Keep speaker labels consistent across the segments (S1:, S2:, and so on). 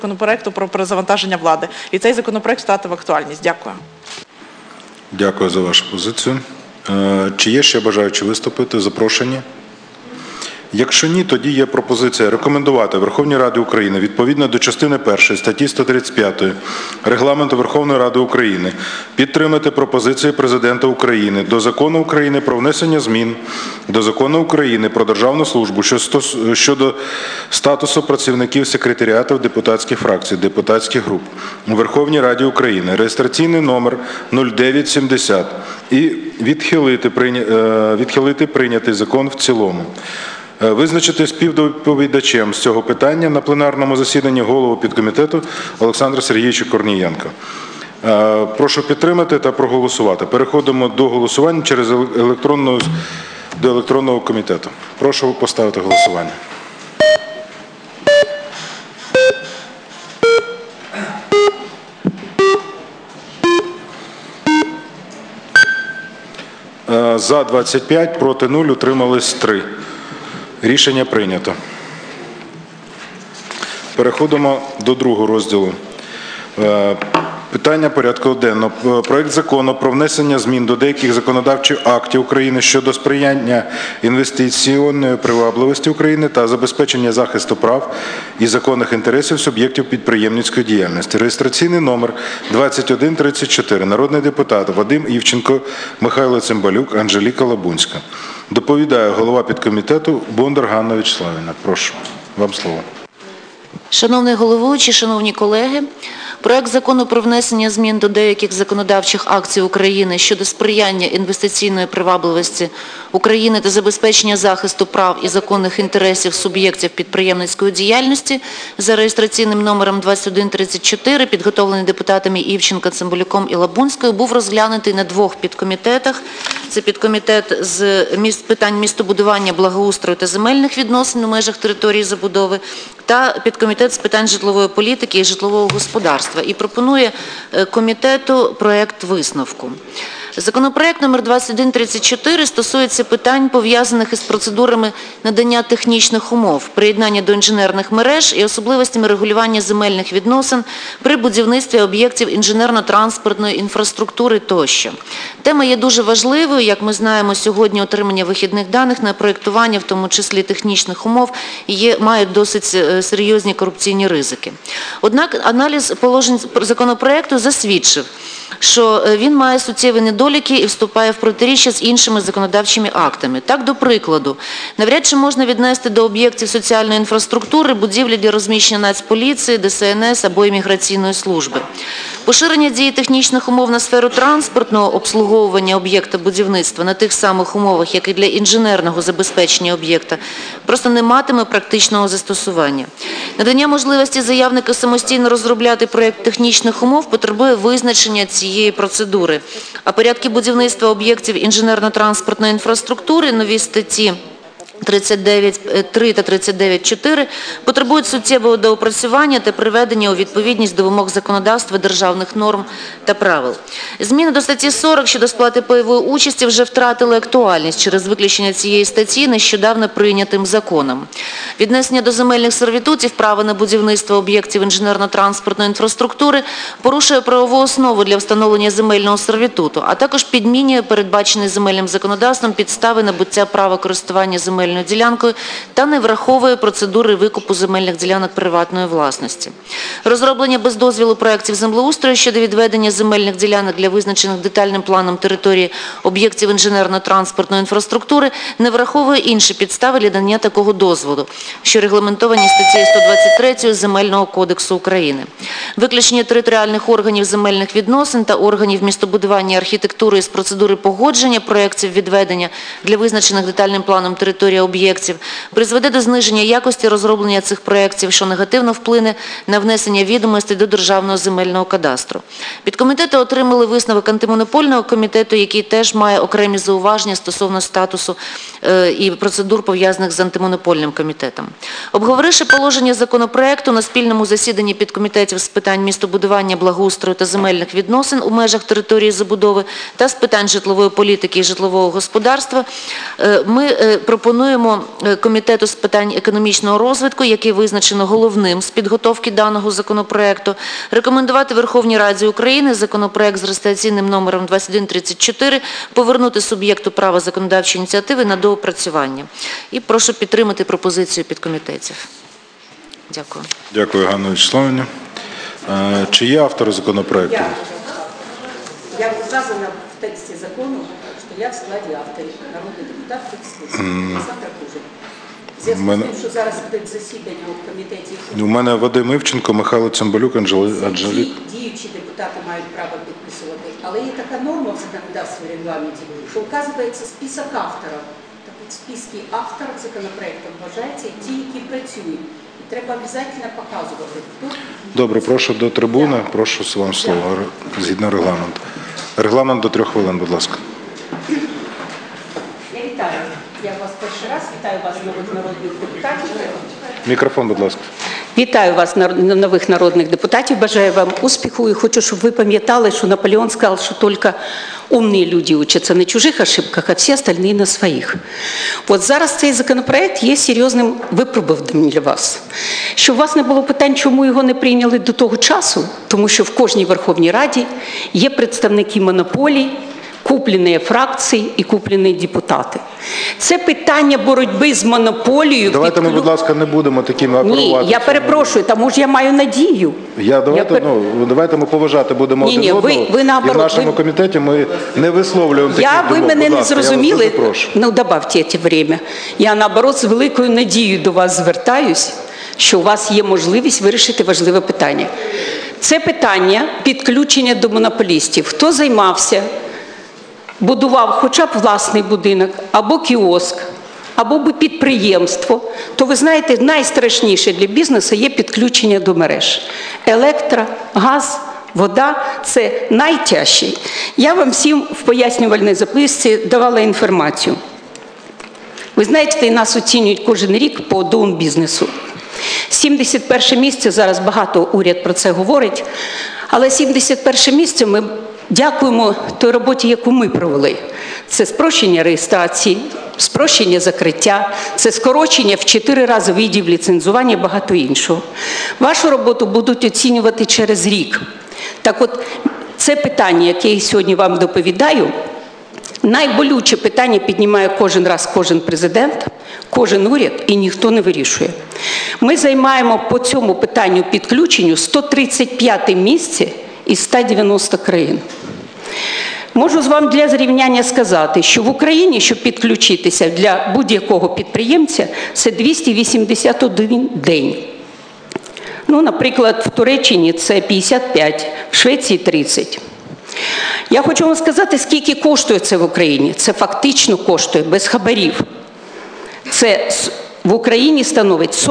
S1: законопроекту про перезавантаження влади. І цей законопроект втратив актуальність. Дякую.
S2: Дякую за вашу позицію. Чи є ще бажаючі виступити? Запрошені? Якщо ні, тоді є пропозиція рекомендувати Верховній Раді України відповідно до частини 1 статті 135 Регламенту Верховної Ради України підтримати пропозиції Президента України до Закону України про внесення змін до Закону України про державну службу щодо статусу працівників секретаріатів депутатських фракцій, депутатських груп у Верховній Раді України, реєстраційний номер 0970, і відхилити прийнятий закон в цілому. Визначити співдоповідачем з цього питання на пленарному засіданні голову підкомітету Олександра Сергійовича Корнієнка. Прошу підтримати та проголосувати. Переходимо до голосування через електронного комітету. Прошу поставити голосування. За 25, проти 0, утримались 3. Рішення прийнято. Переходимо до другого розділу. Питання порядку денного. Проект закону про внесення змін до деяких законодавчих актів України щодо сприяння інвестиційної привабливості України та забезпечення захисту прав і законних інтересів суб'єктів підприємницької діяльності. Реєстраційний номер 2134. Народний депутат Вадим Івченко, Михайло Цимбалюк, Анжеліка Лабунська. Доповідає голова підкомітету Бондар Ганна Вячеславівна. Прошу, вам слово.
S3: Шановний головуючий, шановні колеги, проект закону про внесення змін до деяких законодавчих актів України щодо сприяння інвестиційної привабливості України та забезпечення захисту прав і законних інтересів суб'єктів підприємницької діяльності за реєстраційним номером 2134, підготовлений депутатами Івченко, Цимбалюком і Лабунською, був розглянутий на двох підкомітетах. Це підкомітет з питань містобудування, благоустрою та земельних відносин у межах території забудови та підкомітет з питань житлової політики і житлового господарства. І пропонує комітету проект висновку. Законопроект номер 2134 стосується питань, пов'язаних із процедурами надання технічних умов, приєднання до інженерних мереж і особливостями регулювання земельних відносин при будівництві об'єктів інженерно-транспортної інфраструктури тощо. Тема є дуже важливою, як ми знаємо, сьогодні отримання вихідних даних на проєктування, в тому числі технічних умов, мають досить серйозні корупційні ризики. Однак аналіз положень законопроекту засвідчив, що він має суттєві недоліки і вступає в протиріччя з іншими законодавчими актами. Так, до прикладу, навряд чи можна віднести до об'єктів соціальної інфраструктури будівлі для розміщення Нацполіції, ДСНС або імміграційної служби. Поширення дії технічних умов на сферу транспортного обслуговування об'єкта будівництва на тих самих умовах, як і для інженерного забезпечення об'єкта, просто не матиме практичного застосування. Надання можливості заявнику самостійно розробляти проєкт технічних умов потребує визначення цієї процедури. А порядки будівництва об'єктів інженерно-транспортної інфраструктури, нові статті 39.3 та 39.4 потребують суттєвого доопрацювання та приведення у відповідність до вимог законодавства, державних норм та правил. Зміни до статті 40 щодо сплати пайової участі вже втратили актуальність через виключення цієї статті нещодавно прийнятим законом. Віднесення до земельних сервітутів права на будівництво об'єктів інженерно-транспортної інфраструктури порушує правову основу для встановлення земельного сервітуту, а також підмінює передбачені земельним законодавством підстави набуття права користування земельною ділянкою та не враховує процедури викупу земельних ділянок приватної власності. Розроблення без дозволу проєктів землеустрою щодо відведення земельних ділянок для визначених детальним планом території об'єктів інженерно-транспортної інфраструктури не враховує інші підстави для надання такого дозволу, що регламентовані статтею 123 Земельного кодексу України. Виключення територіальних органів земельних відносин та органів містобудування і архітектури з процедури погодження проєктів відведення для визначених детальним планом території об'єктів призведе до зниження якості розроблення цих проєктів, що негативно вплине на внесення відомостей до Державного земельного кадастру. Підкомітети отримали висновок антимонопольного комітету, який теж має окремі зауваження стосовно статусу і процедур, пов'язаних з антимонопольним комітетом. Обговоривши положення законопроекту на спільному засіданні підкомітетів з питань містобудування, благоустрою та земельних відносин у межах території забудови та з питань житлової політики і житлового господарства, ми пропонуємо Пропонуємо Комітету з питань економічного розвитку, який визначено головним з підготовки даного законопроекту, рекомендувати Верховній Раді України законопроект з реєстраційним номером 2134 повернути суб'єкту права законодавчої ініціативи на доопрацювання. І прошу підтримати пропозицію підкомітетів. Дякую.
S2: Дякую, Ганна Вячеславівна. Чи є автори законопроекту?
S4: Я указана в тексте закона, что я в складе авторів, народний депутат Олександр Кужель. В зв'язку з тим, що зараз буде засідання у комітеті,
S2: У мене Вадим Івченко, Михайло Цимбалюк, Анжелік.
S4: діючі депутати мають право підписувати. Але є така норма в законодавстві регламенті, що вказується список авторів. Так от в списку авторів законопроекту вважаються ті, які працюють. І треба обов'язково показувати, хто.
S2: Добре, прошу до трибуни, прошу вам слово, згідно регламенту. Регламент до 3 хвилин, будь ласка.
S4: Я вітаю. Я вас перший раз вітаю вас, нових народних депутатів.
S2: Мікрофон, будь ласка.
S4: Вітаю вас, нових народних депутатів. Бажаю вам успіху і хочу, щоб ви пам'ятали, що Наполеон сказав, що тільки умні люди учаться на чужих ошибках, а всі остальні на своїх. От зараз цей законопроект є серйозним випробуванням для вас. Щоб у вас не було питань, чому його не прийняли до того часу, тому що в кожній Верховній Раді є представники монополій, куплені фракції і куплені депутати. Це питання боротьби з монополією.
S2: Давайте ми, будь ласка, не будемо такими оперувати.
S4: Ні, я перепрошую, тому ж я маю надію.
S2: Давайте ми поважати будемо один одного.
S4: Ви наоборот,
S2: і в нашому комітеті ми не висловлюємо таких думок.
S4: Ви мене
S2: Будь
S4: не
S2: ласка,
S4: зрозуміли.
S2: Я вас дуже прошу.
S4: Ну, добавте це время. Я, наоборот, з великою надією до вас звертаюсь, що у вас є можливість вирішити важливе питання. Це питання підключення до монополістів. Хто займався, будував хоча б власний будинок, або кіоск, або підприємство, то ви знаєте, найстрашніше для бізнесу є підключення до мереж. Електро, газ, вода – це найтяжче. Я вам всім в пояснювальній записці давала інформацію. Ви знаєте, нас оцінюють кожен рік по Doing бізнесу. 71 місце, зараз багато уряд про це говорить, але 71 місце ми дякуємо той роботі, яку ми провели. Це спрощення реєстрації, спрощення закриття, це скорочення в 4 рази видів ліцензування і багато іншого. Вашу роботу будуть оцінювати через рік. Так от, це питання, яке я сьогодні вам доповідаю, найболюче питання піднімає кожен раз кожен президент, кожен уряд, і ніхто не вирішує. Ми займаємо по цьому питанню підключенню 135 місце із 190 країн. Можу з вам для зрівняння сказати, що в Україні, щоб підключитися для будь-якого підприємця, це 281 день. Ну, наприклад, в Туреччині це 55, в Швеції 30. Я хочу вам сказати, скільки коштує це в Україні. Це фактично коштує без хабарів. Це в Україні становить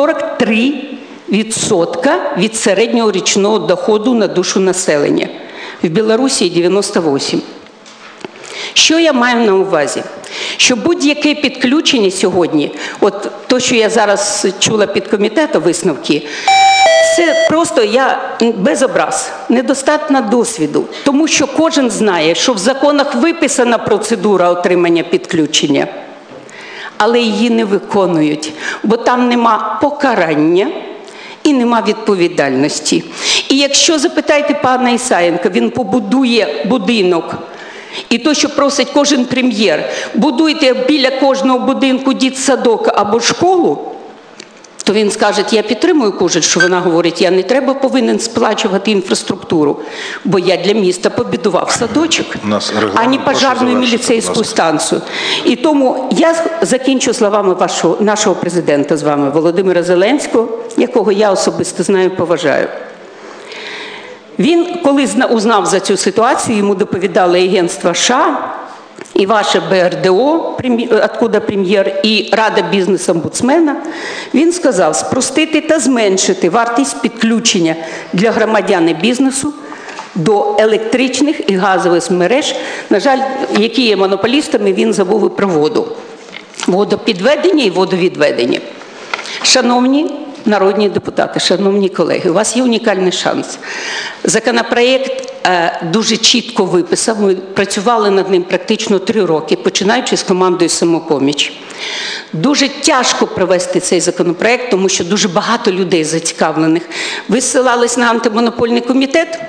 S4: 43% від середнього річного доходу на душу населення. В Білорусі 98%. Що я маю на увазі? Що будь-яке підключення сьогодні, от то, що я зараз чула під комітету висновки, це просто я без образ, недостатньо досвіду. Тому що кожен знає, що в законах виписана процедура отримання підключення, але її не виконують, бо там нема покарання і нема відповідальності. І якщо запитаєте пана Ісаєнка, він побудує будинок, і то, що просить кожен прем'єр, будуйте біля кожного будинку дитсадок або школу, то він скаже, я підтримую Кужель, що вона говорить, я не треба повинен сплачувати інфраструктуру, бо я для міста побудував садочок, а не пожарну і міліцейську станцію. І тому я закінчу словами нашого президента з вами, Володимира Зеленського, якого я особисто знаю і поважаю. Він, коли узнав за цю ситуацію, йому доповідали агентство США, і ваше БРДО, откуда прем'єр, і Рада бізнес-омбудсмена, він сказав спростити та зменшити вартість підключення для громадян і бізнесу до електричних і газових мереж, на жаль, які є монополістами, він забув і про воду. Водопідведення і водовідведення. Шановні народні депутати, шановні колеги, у вас є унікальний шанс. Законопроєкт дуже чітко виписав, ми працювали над ним практично 3 роки, починаючи з командою «Самопоміч». Дуже тяжко провести цей законопроект, тому що дуже багато людей зацікавлених. Ви ссилались на антимонопольний комітет.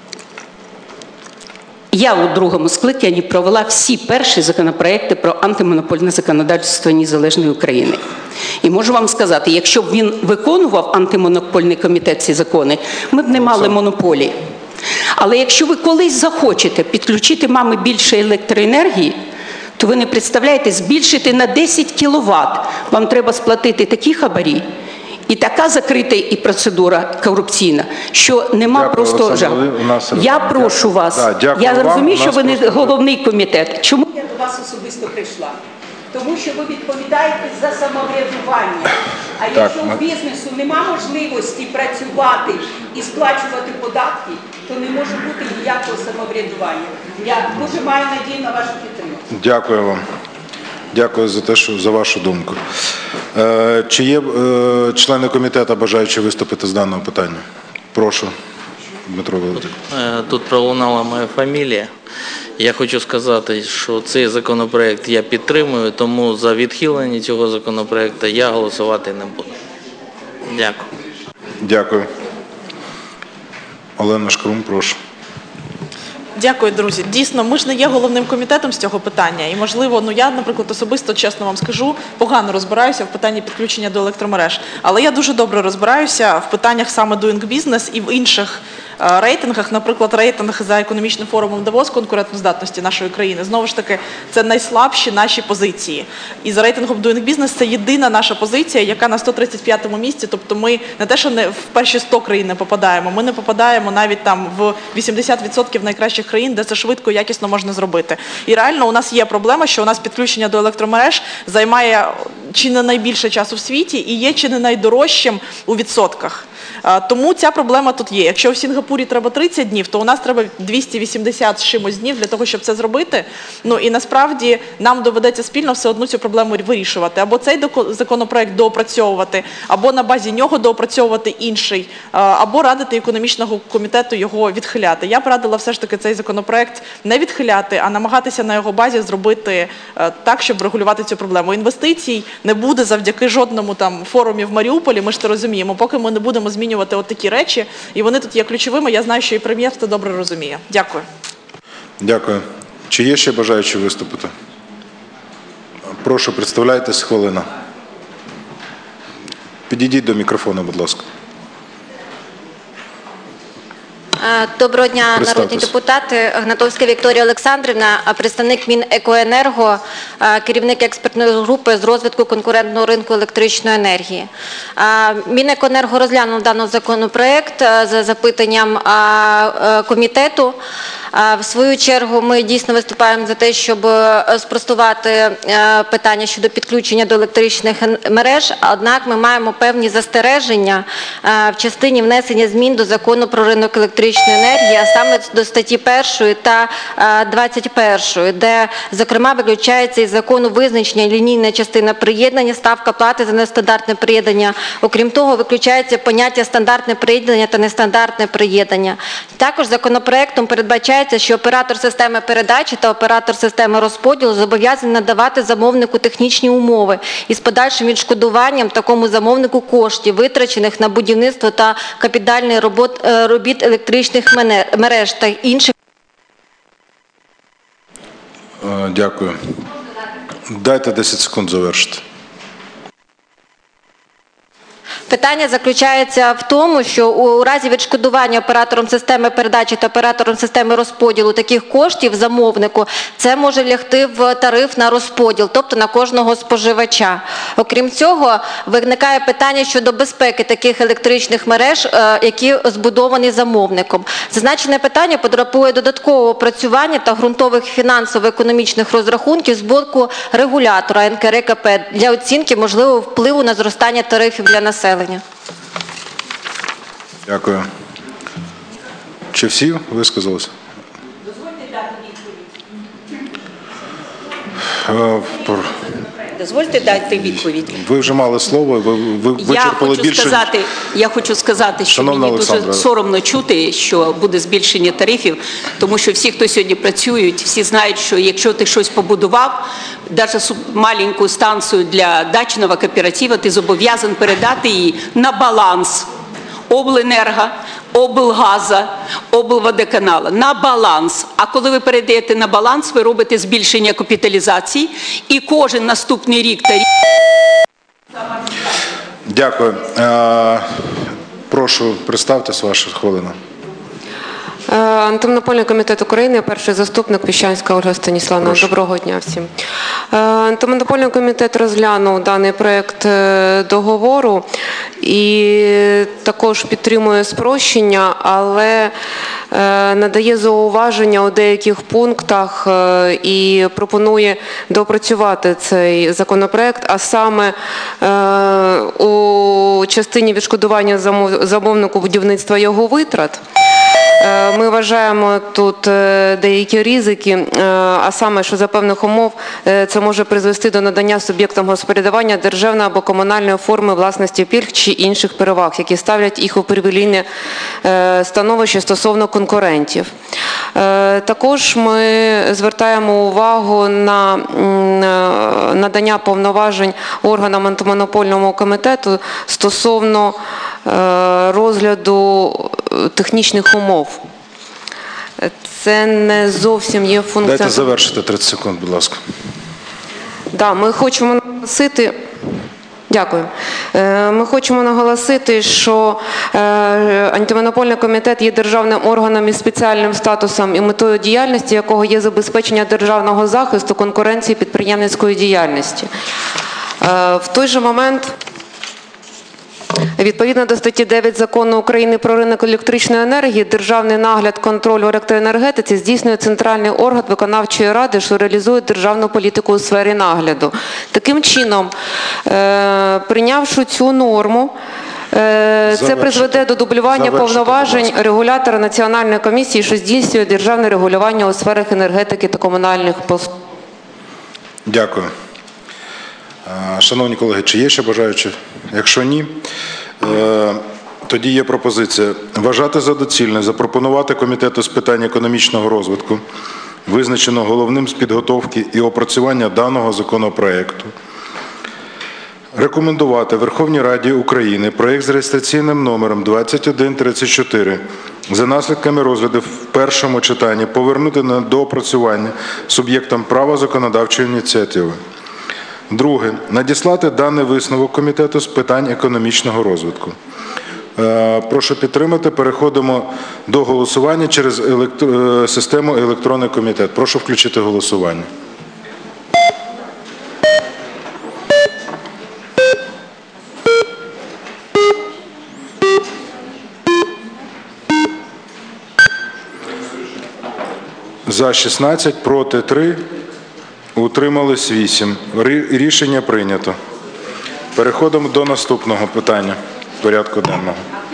S4: Я у другому скликанні провела всі перші законопроекти про антимонопольне законодавство Незалежної України. І можу вам сказати, якщо б він виконував антимонопольний комітет ці закони, ми б не мали монополії. Але якщо ви колись захочете підключити мами більше електроенергії, то ви не представляєте, збільшити на 10 кВт. Вам треба сплатити такі хабарі, і така закрита і процедура корупційна, що нема
S2: Дякую,
S4: просто
S2: Олександр,
S4: жаху.
S2: у нас
S4: Я
S2: регламент.
S4: прошу вас,
S2: Дякую
S4: я
S2: вам.
S4: розумію,
S2: У
S4: що
S2: нас
S4: ви не
S2: просто-
S4: головний комітет. Чому я до вас особисто прийшла? Тому що ви відповідаєте за самоврядування. А якщо у бізнесу нема можливості працювати і сплачувати податки, то не може бути ніякого самоврядування. Я дуже маю надію на вашу підтримку.
S2: Дякую вам. Дякую за те, що за вашу думку. Чи є члени комітету бажаючі виступити з даного питання? Прошу, Дмитро Володимирович.
S5: Тут пролунала моя фамілія. Я хочу сказати, що цей законопроект я підтримую, тому за відхилення цього законопроекту я голосувати не буду. Дякую.
S2: Дякую. Олена Шкрум, прошу.
S1: Дякую, друзі. Дійсно, ми ж не є головним комітетом з цього питання. І, можливо, я, наприклад, особисто, чесно вам скажу, погано розбираюся в питанні підключення до електромереж. Але я дуже добре розбираюся в питаннях саме Doing Business і в інших рейтингах, наприклад, рейтинг за економічним форумом Давос конкурентоздатності нашої країни. Знову ж таки, це найслабші наші позиції. І за рейтингом Doing Business це єдина наша позиція, яка на 135-му місці. Тобто ми не те, що не в перші 100 країн не попадаємо, ми не попадаємо навіть там в 80% найкращих країн, де це швидко і якісно можна зробити. І реально у нас є проблема, що у нас підключення до електромереж займає чи не найбільше часу в світі і є чи не найдорожчим у відсотках. Тому ця проблема тут є. Якщо в Сінгапурі треба 30 днів, то у нас треба 280 з чимось днів для того, щоб це зробити. І насправді нам доведеться спільно все одно цю проблему вирішувати. Або цей законопроект доопрацьовувати, або на базі нього доопрацьовувати інший, або радити економічного комітету його відхиляти. Я б радила все ж таки цей законопроект не відхиляти, а намагатися на його базі зробити так, щоб регулювати цю проблему. Інвестицій не буде завдяки жодному там форумі в Маріуполі, ми ж це розуміємо, поки ми не будемо змінювати от такі речі, і вони тут є ключовими. Я знаю, що і прем'єр це добре розуміє. Дякую.
S2: Дякую. Чи є ще бажаючі виступити? Прошу, представляйтесь, хвилина. Підійдіть до мікрофону, будь ласка.
S6: Доброго дня, народні
S2: Представтесь.
S6: депутати. Гнатовська Вікторія Олександрівна, представник Мінекоенерго, керівник експертної групи з розвитку конкурентного ринку електричної енергії. Мінекоенерго розглянув даний законопроект за запитанням комітету. В свою чергу ми дійсно виступаємо за те, щоб спростувати питання щодо підключення до електричних мереж, однак ми маємо певні застереження в частині внесення змін до Закону про ринок електричної енергії, а саме до статті 1 та 21, де, зокрема, виключається із закону визначення лінійна частина приєднання, ставка плати за нестандартне приєднання. Окрім того, виключається поняття стандартне приєднання та нестандартне приєднання. Також законопроектом передбачається, що оператор системи передачі та оператор системи розподілу зобов'язані надавати замовнику технічні умови із подальшим відшкодуванням такому замовнику коштів, витрачених на будівництво та капітальний робіт електричних мереж та інших.
S2: Дякую. Дайте 10 секунд завершити.
S6: Питання заключається в тому, що у разі відшкодування оператором системи передачі та оператором системи розподілу таких коштів замовнику, це може лягти в тариф на розподіл, тобто на кожного споживача. Окрім цього, виникає питання щодо безпеки таких електричних мереж, які збудовані замовником. Зазначене питання потребує додаткового опрацювання та ґрунтових фінансово-економічних розрахунків з боку регулятора НКРЕКП для оцінки можливого впливу на зростання тарифів для населення.
S2: Дякую. Чи всі висказалися?
S4: Дозвольте дати відповідь.
S2: Ви вже мали слово, ви вичерпали більше.
S4: Я хочу сказати, що
S2: Шановна
S4: мені
S2: Олександра.
S4: дуже соромно чути, що буде збільшення тарифів, тому що всі, хто сьогодні працюють, всі знають, що якщо ти щось побудував, даже маленькую станцию для дачного кооператива, ты зобов'язан передати її на баланс обленерго, облгаза, облводоканала, на баланс. А коли ви передаєте на баланс, ви робите збільшення капіталізації, і кожен наступний рік та рік...
S2: Дякую. Прошу, представтесь, ваша хвилина.
S7: Антимонопольний комітет України, перший заступник Піщанська Ольга Станіславовна. Доброго дня всім. Антимонопольний комітет розглянув даний проект договору і також підтримує спрощення, але надає зауваження у деяких пунктах і пропонує доопрацювати цей законопроект, а саме у частині відшкодування замовнику будівництва його витрат. Ми вважаємо тут деякі ризики, а саме, що за певних умов це може призвести до надання суб'єктам господарювання державної або комунальної форми власності пільг чи інших переваг, які ставлять їх у привілейне становище стосовно конкурентів. Також ми звертаємо увагу на надання повноважень органам антимонопольного комітету стосовно розгляду технічних умов. Це не зовсім є функція...
S2: Дайте завершити 30 секунд, будь ласка.
S7: Да, ми хочемо наголосити... Дякую. Ми хочемо наголосити, що антимонопольний комітет є державним органом із спеціальним статусом і метою діяльності, якого є забезпечення державного захисту конкуренції підприємницької діяльності. В той же момент... Відповідно до статті 9 Закону України про ринок електричної енергії, державний нагляд, контроль у електроенергетиці здійснює центральний орган виконавчої ради, що реалізує державну політику у сфері нагляду. Таким чином, прийнявши цю норму, це призведе до дублювання повноважень регулятора Національної комісії, що здійснює державне регулювання у сферах енергетики та комунальних послуг.
S2: Дякую. Шановні колеги, чи є ще бажаючі? Якщо ні, тоді є пропозиція вважати за доцільне запропонувати Комітету з питань економічного розвитку, визначеного головним з підготовки і опрацювання даного законопроекту, рекомендувати Верховній Раді України проєкт з реєстраційним номером 2134 за наслідками розгляду в першому читанні повернути на доопрацювання суб'єктам права законодавчої ініціативи. Друге. Надіслати даний висновок Комітету з питань економічного розвитку. Прошу підтримати. Переходимо до голосування через систему електронний комітет. Прошу включити голосування. За 16, проти 3. Утримались 8. Рішення прийнято. Переходимо до наступного питання порядку денного.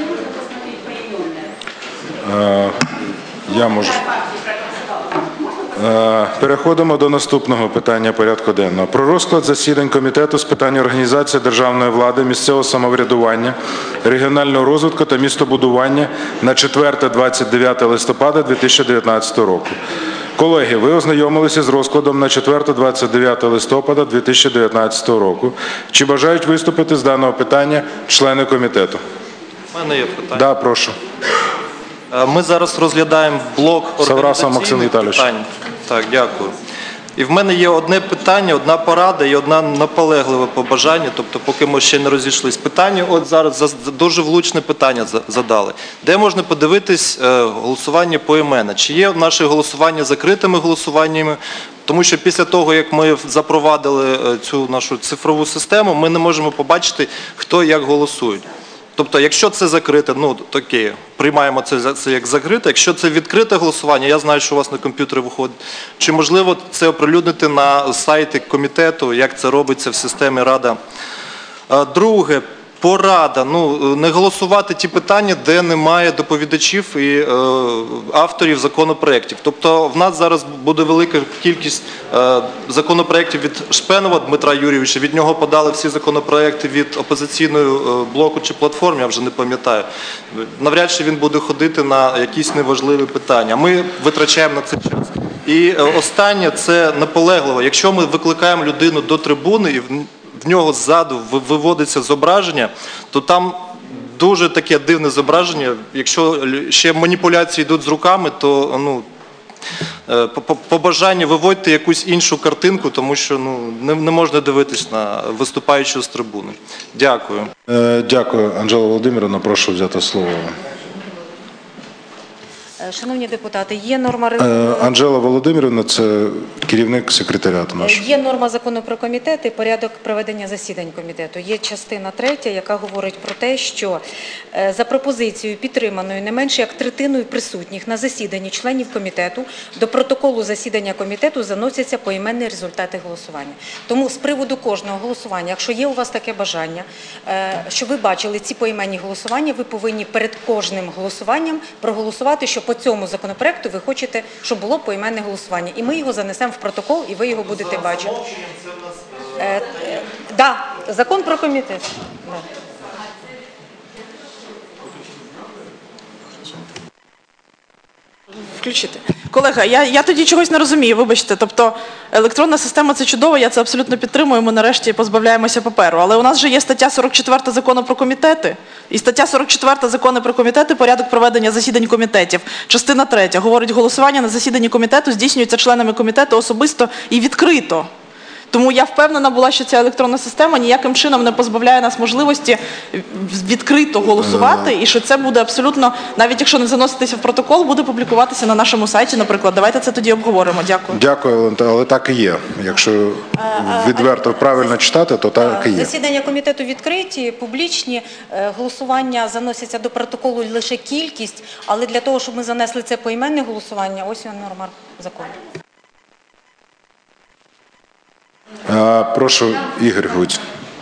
S2: Переходимо до наступного питання порядку денного. Про розклад засідань Комітету з питань організації державної влади, місцевого самоврядування, регіонального розвитку та містобудування на 4-29 листопада 2019 року. Колеги, ви ознайомилися з розкладом на 4-29 листопада 2019 року. Чи бажають виступити з даного питання члени комітету?
S8: У мене є питання.
S2: Да, прошу.
S8: Ми зараз розглядаємо блок організаційних питань. Так, дякую. І в мене є одне питання, одна порада і одне наполегливе побажання, тобто поки ми ще не розійшлись. Питання, от зараз дуже влучне питання задали. Де можна подивитись голосування поіменно? Чи є наше голосування закритими голосуваннями? Тому що після того, як ми запровадили цю нашу цифрову систему, ми не можемо побачити, хто як голосує. Тобто, якщо це закрите, ну, окей, приймаємо це як закрите. Якщо це відкрите голосування, я знаю, що у вас на комп'ютері виходить. Чи можливо це оприлюднити на сайті комітету, як це робиться в системі Рада? Друге, порада. Ну, не голосувати ті питання, де немає доповідачів і авторів законопроєктів. Тобто, в нас зараз буде велика кількість законопроєктів від Шпенова Дмитра Юрійовича. Від нього подали всі законопроєкти від опозиційної блоку чи платформи, я вже не пам'ятаю. Навряд чи він буде ходити на якісь неважливі питання. Ми витрачаємо на це час. І останнє – це наполегливо. Якщо ми викликаємо людину до трибуни і в нього ззаду виводиться зображення, то там дуже таке дивне зображення. Якщо ще маніпуляції йдуть з руками, то по бажанню виводьте якусь іншу картинку, тому що не можна дивитись на виступаючого з трибуни. Дякую.
S2: Дякую. Анжела Володимирівна, прошу взяти слово.
S9: Шановні депутати, є норма
S2: Анжела Володимирівна – це керівник секретаріату нашого.
S9: Є норма закону про комітети, порядок проведення засідань комітету. Є частина 3, яка говорить про те, що за пропозицією, підтриманою не менше як третиною присутніх на засіданні членів комітету, до протоколу засідання комітету заносяться поіменні результати голосування. Тому з приводу кожного голосування, якщо є у вас таке бажання, що ви бачили ці поіменні голосування, ви повинні перед кожним голосуванням проголосувати, що по цьому законопроекту ви хочете, щоб було поіменне голосування. І ми його занесемо в протокол, і ви його будете бачити. Так, закон про комітет.
S1: Включити. Колега, я тоді чогось не розумію, вибачте. Тобто електронна система – це чудово, я це абсолютно підтримую, ми нарешті позбавляємося паперу. Але у нас же є стаття 44 закону про комітети. І стаття 44 закону про комітети, порядок проведення засідань комітетів. Частина 3 говорить, голосування на засіданні комітету здійснюється членами комітету особисто і відкрито. Тому я впевнена була, що ця електронна система ніяким чином не позбавляє нас можливості відкрито голосувати, і що це буде абсолютно, навіть якщо не заноситися в протокол, буде публікуватися на нашому сайті, наприклад. Давайте це тоді обговоримо. Дякую.
S2: Дякую, але так і є. Якщо відверто правильно читати, то так і є.
S9: Засідання комітету відкриті, публічні, голосування заносяться до протоколу лише кількість, але для того, щоб ми занесли це поіменне голосування, ось норма закону.
S2: Прошу, Ігор Гуць.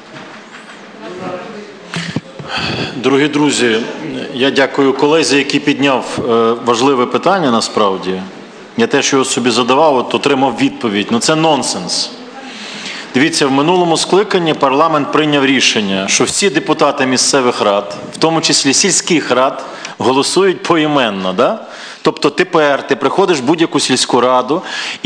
S10: Дорогі друзі, я дякую колезі, який підняв важливе питання насправді. Я теж його собі задавав, отримав відповідь. Це нонсенс. Дивіться, в минулому скликанні парламент прийняв рішення, що всі депутати місцевих рад, в тому числі сільських рад, голосують поіменно. Да? Тобто тепер ти приходиш в будь-яку сільську раду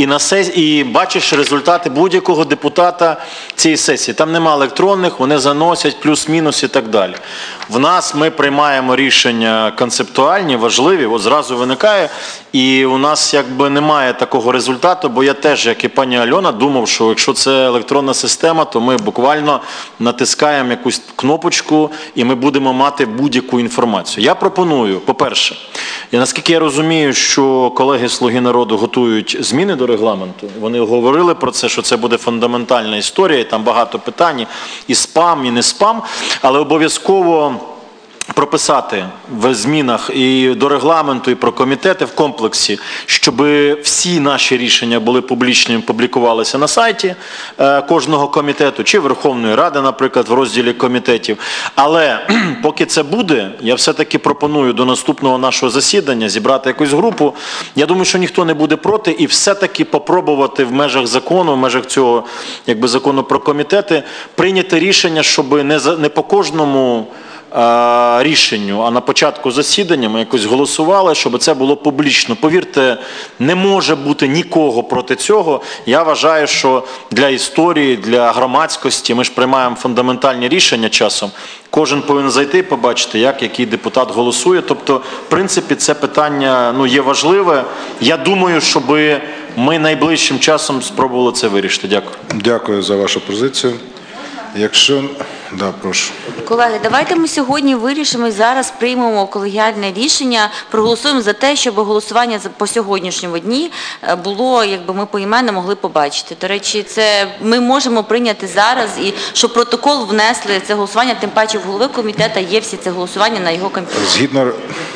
S10: і бачиш результати будь-якого депутата цієї сесії. Там нема електронних, вони заносять плюс-мінус і так далі. В нас ми приймаємо рішення концептуальні, важливі, от зразу виникає, і у нас якби немає такого результату, бо я теж, як і пані Альона, думав, що якщо це електронна система, то ми буквально натискаємо якусь кнопочку і ми будемо мати будь-яку інформацію. Я пропоную, по-перше, наскільки я розумію, що колеги «Слуги народу» готують зміни до регламенту. Вони говорили про це, що це буде фундаментальна історія, і там багато питань, і спам, і не спам, але обов'язково прописати в змінах і до регламенту, і про комітети в комплексі, щоб всі наші рішення були публічними, публікувалися на сайті кожного комітету, чи Верховної Ради, наприклад, в розділі комітетів. Але поки це буде, я все-таки пропоную до наступного нашого засідання зібрати якусь групу. Я думаю, що ніхто не буде проти, і все-таки попробувати в межах закону, в межах цього закону про комітети, прийняти рішення, щоб не по кожному рішенню, а на початку засідання ми якось голосували, щоб це було публічно. Повірте, не може бути нікого проти цього. Я вважаю, що для історії, для громадськості ми ж приймаємо фундаментальні рішення часом. Кожен повинен зайти і побачити, як який депутат голосує. Тобто, в принципі, це питання є важливе. Я думаю, щоб ми найближчим часом спробували це вирішити. Дякую.
S2: Дякую за вашу позицію. Якщо... Да, прошу.
S11: Колеги, давайте ми сьогодні вирішимо і зараз приймемо колегіальне рішення, проголосуємо за те, щоб голосування по сьогоднішньому дні було, ми поіменно могли побачити. До речі, це ми можемо прийняти зараз, і щоб протокол внесли це голосування, тим паче в голови комітету є всі це голосування на його комп'ютері.
S2: Згідно...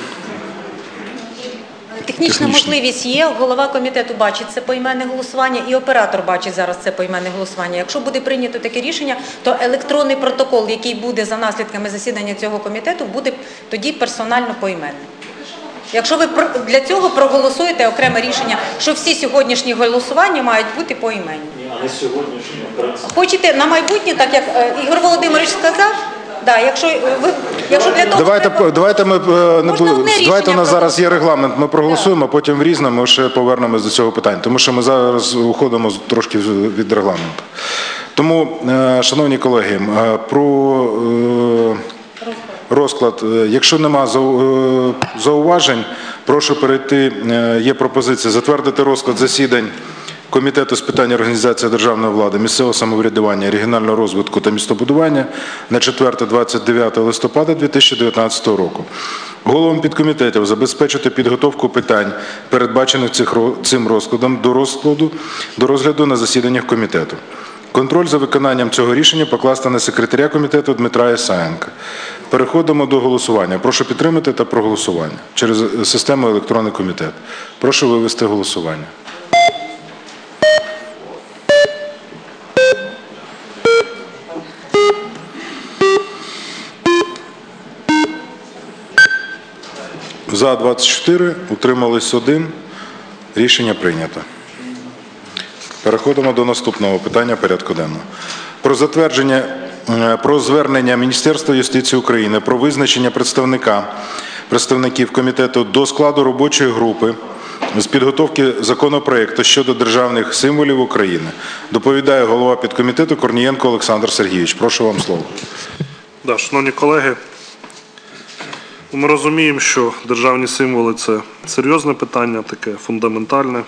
S9: Технічна можливість є, голова комітету бачить це поіменне голосування і оператор бачить зараз це поіменне голосування. Якщо буде прийнято таке рішення, то електронний протокол, який буде за наслідками засідання цього комітету, буде тоді персонально поіменний. Якщо ви для цього проголосуєте окреме рішення, що всі сьогоднішні голосування мають бути поіменні. Хочете на майбутнє, так як Ігор Володимирович сказав, якщо ви Якщо для того
S2: Давайте ми не
S9: Можна
S2: будемо.
S9: одне
S2: Давайте у
S9: рішення
S2: нас зараз є регламент. Ми проголосуємо, а потім в різному ще повернемось до цього питання, тому що ми зараз уходимо трошки від регламенту. Тому, шановні колеги, про розклад. Якщо нема зауважень, прошу перейти. Є пропозиція затвердити розклад засідань Комітету з питань організації державної влади, місцевого самоврядування, регіонального розвитку та містобудування на 4-29 листопада 2019 року. Головам підкомітетів забезпечити підготовку питань, передбачених цим розкладом, до розгляду на засіданнях комітету. Контроль за виконанням цього рішення покласти на секретаря комітету Дмитра Ісаєнка. Переходимо до голосування. Прошу підтримати та проголосування через систему електронний комітет. Прошу вивести голосування. За 24, утримались 1. Рішення прийнято. Переходимо до наступного питання порядку денного. Про звернення Міністерства юстиції України про визначення представників комітету до складу робочої групи з підготовки законопроекту щодо державних символів України. Доповідає голова підкомітету Корнієнко Олександр Сергійович. Прошу вам слово.
S12: Шановні колеги, ми розуміємо, що державні символи – це серйозне питання, таке фундаментальне.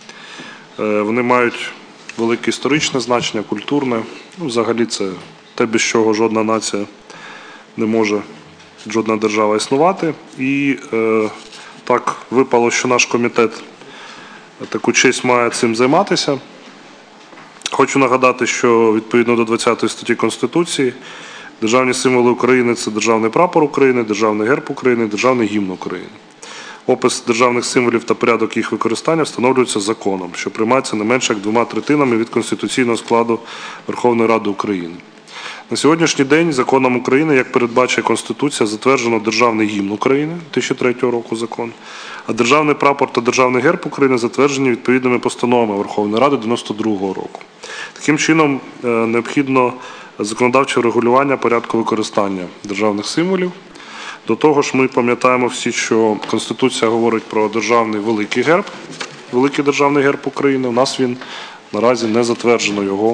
S12: Вони мають велике історичне значення, культурне. Взагалі це те, без чого жодна нація не може, жодна держава існувати. І так випало, що наш комітет таку честь має цим займатися. Хочу нагадати, що відповідно до 20 статті Конституції державні символи України – це державний прапор України, державний герб України, державний гімн України. Опис державних символів та порядок їх використання встановлюється законом, що приймається не менше як 2/3 від конституційного складу Верховної Ради України. На сьогоднішній день законом України, як передбачає Конституція, затверджено державний гімн України 2003 року закон, а державний прапор та державний герб України затверджені відповідними постановами Верховної Ради 1992 року. Таким чином, необхідно законодавче регулювання порядку використання державних символів. До того ж, ми пам'ятаємо всі, що Конституція говорить про державний великий герб, великий державний герб України. У нас він наразі не затверджено, його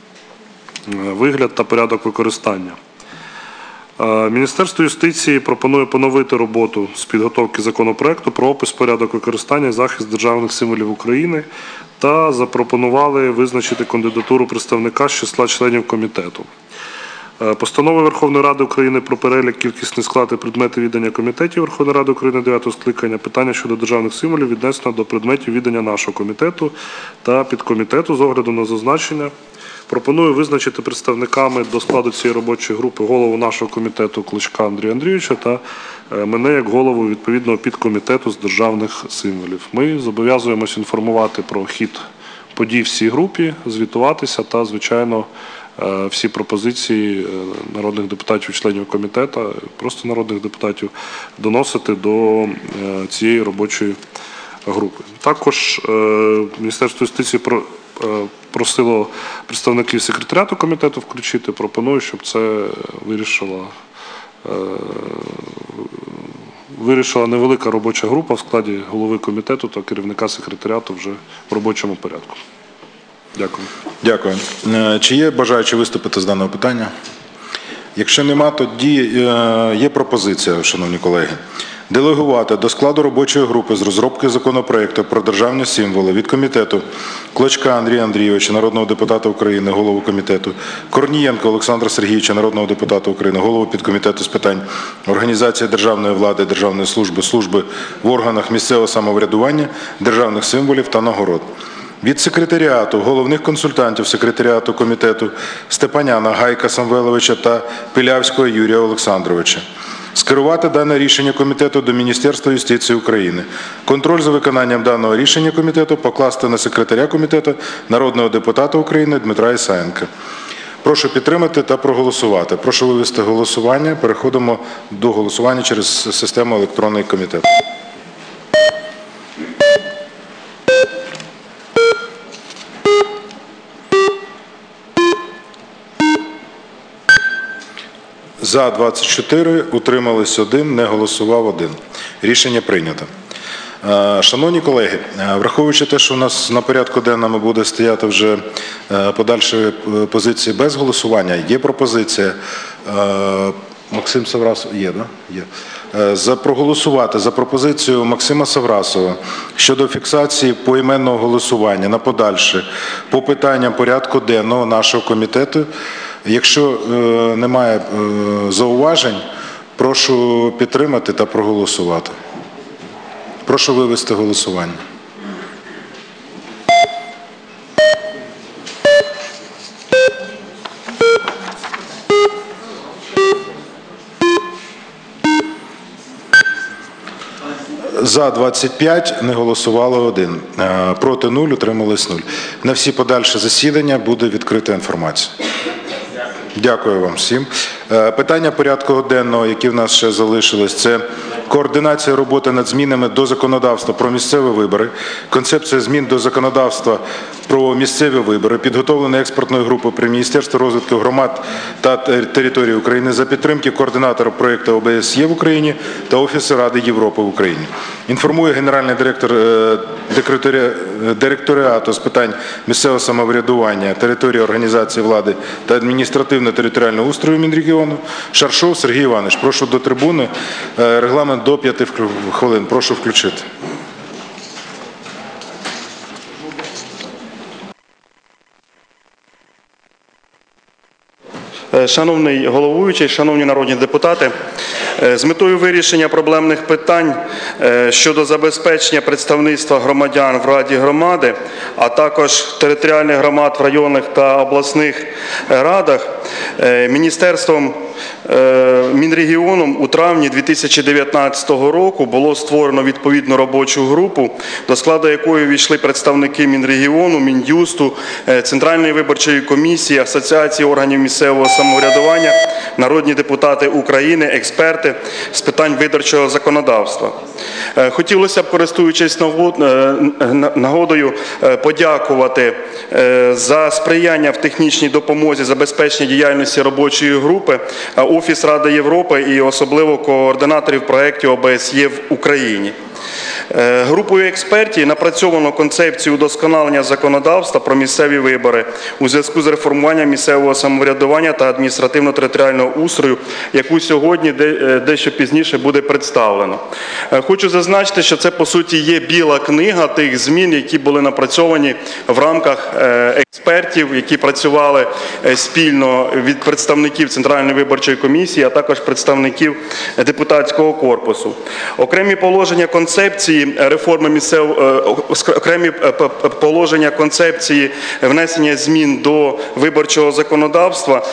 S12: вигляд та порядок використання. Міністерство юстиції пропонує поновити роботу з підготовки законопроекту про опис, порядок використання і захист державних символів України та запропонували визначити кандидатуру представника з числа членів комітету. Постанова Верховної Ради України про перелік, кількісний склад і предмети відання комітетів Верховної Ради України 9-го скликання. Питання щодо державних символів віднесено до предметів відання нашого комітету та підкомітету. З огляду на зазначення пропоную визначити представниками до складу цієї робочої групи голову нашого комітету Клочка Андрія Андрійовича та мене як голову відповідного підкомітету з державних символів. Ми зобов'язуємось інформувати про хід подій в цій групі, звітуватися та, звичайно, всі пропозиції народних депутатів, членів комітету, просто народних депутатів, доносити до цієї робочої групи. Також Міністерство юстиції просило представників секретаріату комітету включити. Пропоную, щоб це вирішила невелика робоча група в складі голови комітету та керівника секретаріату вже в робочому порядку. Дякую.
S2: Дякую. Чи є бажаючі виступити з даного питання? Якщо нема, тоді є пропозиція, шановні колеги, делегувати до складу робочої групи з розробки законопроекту про державні символи від комітету Клочка Андрія Андрійовича, народного депутата України, голову комітету, Корнієнка Олександра Сергійовича, народного депутата України, голову підкомітету з питань організації державної влади, державної служби, служби в органах місцевого самоврядування, державних символів та нагород. Від секретаріату, головних консультантів секретаріату комітету Степаняна Гайка Самвеловича та Пилявського Юрія Олександровича. Скерувати дане рішення комітету до Міністерства юстиції України. Контроль за виконанням даного рішення комітету покласти на секретаря комітету народного депутата України Дмитра Ісаєнка. Прошу підтримати та проголосувати. Прошу вивести голосування. Переходимо до голосування через систему електронний комітет. За 24, утримались 1, не голосував 1. Рішення прийнято. Шановні колеги, враховуючи те, що у нас на порядку денному буде стояти вже подальші позиції без голосування, є пропозиція, Максим Саврасов, є, да? Є. Проголосувати за пропозицію Максима Саврасова щодо фіксації поіменного голосування на подальше по питанням порядку денного нашого комітету. Якщо немає зауважень, прошу підтримати та проголосувати. Прошу вивести голосування. За 25, не голосувало 1. Проти 0, утримались 0. На всі подальші засідання буде відкрита інформація. Дякую вам всім. Питання порядку денного, які в нас ще залишились, це координація роботи над змінами до законодавства про місцеві вибори, концепція змін до законодавства про місцеві вибори, підготовлена експертною групою при Міністерстві розвитку громад та територій України за підтримки координатора проєкту ОБСЄ в Україні та Офісу Ради Європи в Україні. Інформує генеральний директор директоріату з питань місцевого самоврядування, території організації влади та адміністративно-територіального устрою Мінрегіону Шаршов Сергій Іванович. Прошу до трибуни. Регламент до 5 хвилин. Прошу включити.
S13: Шановний головуючий, шановні народні депутати, з метою вирішення проблемних питань щодо забезпечення представництва громадян в Раді громади, а також територіальних громад в районних та обласних радах, Міністерством Мінрегіоном у травні 2019 року було створено відповідну робочу групу, до складу якої увійшли представники Мінрегіону, Мін'юсту, Центральної виборчої комісії, Асоціації органів місцевого самоврядування, народні депутати України, експерти з питань виборчого законодавства. Хотілося б, користуючись нагодою, подякувати за сприяння в технічній допомозі забезпечення діяльності робочої групи Офіс Ради Європи і особливо координаторів проєктів ОБСЄ в Україні. Групою експертів напрацьовано концепцію удосконалення законодавства про місцеві вибори у зв'язку з реформуванням місцевого самоврядування та адміністративно-територіального устрою, яку сьогодні дещо пізніше буде представлено. Хочу зазначити, що це, по суті, є біла книга тих змін, які були напрацьовані в рамках експертів, які працювали спільно від представників Центральної виборчої комісії, а також представників депутатського корпусу. Окремі положення концепції реформи окремі положення концепції внесення змін до виборчого законодавства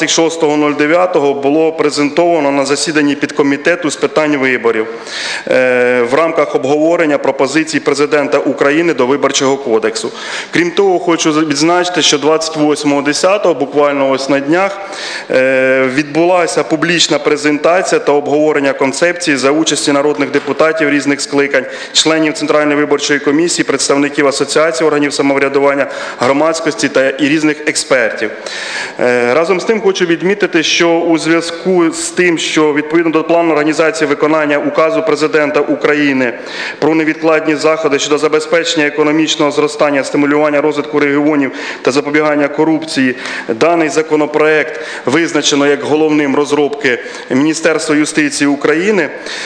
S13: 26.09 було презентовано на засіданні підкомітету з питань виборів в рамках обговорення пропозицій президента України до Виборчого кодексу. Крім того, хочу відзначити, що 28.10, буквально ось на днях, відбулася публічна презентація та обговорення концепції за участі народних депутатів різних скликань, членів Центральної виборчої комісії, представників Асоціації органів самоврядування, громадськості та і різних експертів. Разом з тим хочу відмітити, що у зв'язку з тим, що відповідно до плану організації виконання указу президента України про невідкладні заходи щодо забезпечення економічного зростання, стимулювання розвитку регіонів та запобігання корупції, даний законопроект визначено як головним розробки Міністерства юстиції України,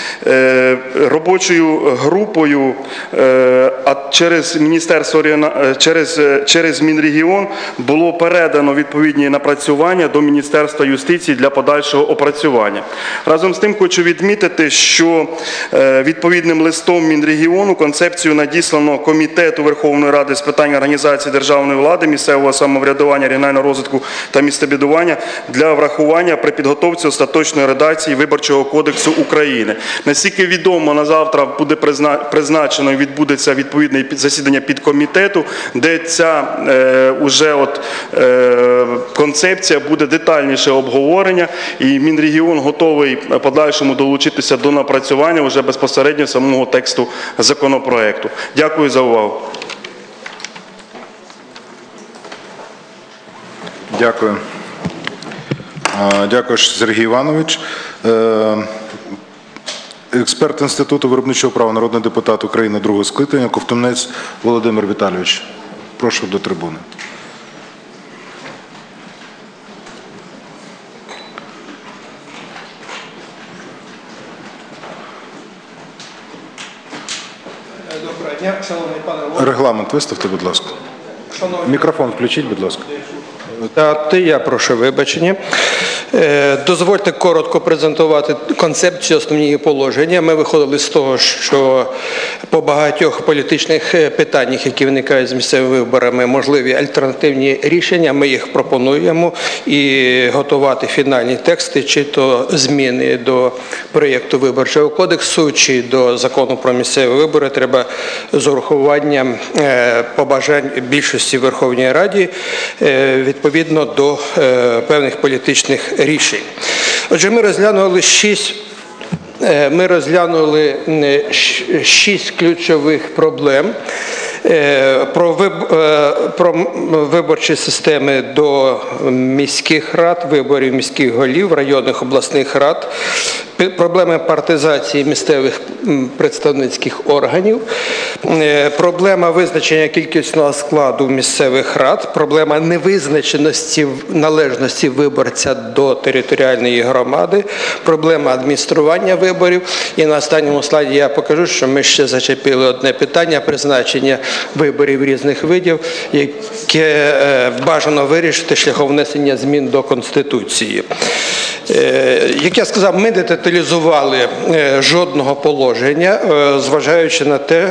S13: робочою групою, а через Міністерство, через Мінрегіон було передано відповідні напрацювання до Міністерства юстиції для подальшого опрацювання. Разом з тим хочу відмітити, що відповідним листом Мінрегіону концепцію надіслано Комітету Верховної Ради з питань організації державної влади, місцевого самоврядування, регіонального розвитку та містобудування для врахування при підготовці остаточної редакції Виборчого кодексу України. Наскільки відомо, на завтра буде призначено і відбудеться відповідне засідання підкомітету, де ця концепція буде детальніше обговорення, і Мінрегіон готовий подальшому долучитися до напрацювання вже безпосередньо самого тексту законопроекту. Дякую за увагу.
S2: Дякую. Дякую, Сергій Іванович. Експерт Інституту виробничого права, народний депутат України другого скликання Ковтунець Володимир Віталійович. Прошу до трибуни.
S14: Доброго дня, шановний пане Голово.
S2: Регламент виставте, будь ласка. Мікрофон включіть, будь ласка.
S14: Я прошу вибачення. Дозвольте коротко презентувати концепцію, основні положення. Ми виходили з того, що по багатьох політичних питаннях, які виникають з місцевими виборами, можливі альтернативні рішення. Ми їх пропонуємо і готувати фінальні тексти, чи то зміни до проєкту Виборчого кодексу, чи до закону про місцеві вибори треба з урахуванням побажань більшості в Верховній Раді відповідно до певних політичних рішень. Отже, ми розглянули 6 ключових проблем про виборчі системи до міських рад, виборів міських голів, районних обласних рад, проблеми партизації місцевих представницьких органів, проблема визначення кількісного складу місцевих рад, проблема невизначеності належності виборця до територіальної громади, проблема адміністрування виборів. І на останньому слайді я покажу, що ми ще зачепили одне питання – призначення виборів різних видів, яке бажано вирішити шляхом внесення змін до Конституції. Як я сказав, ми деталізували жодного положення, зважаючи на те,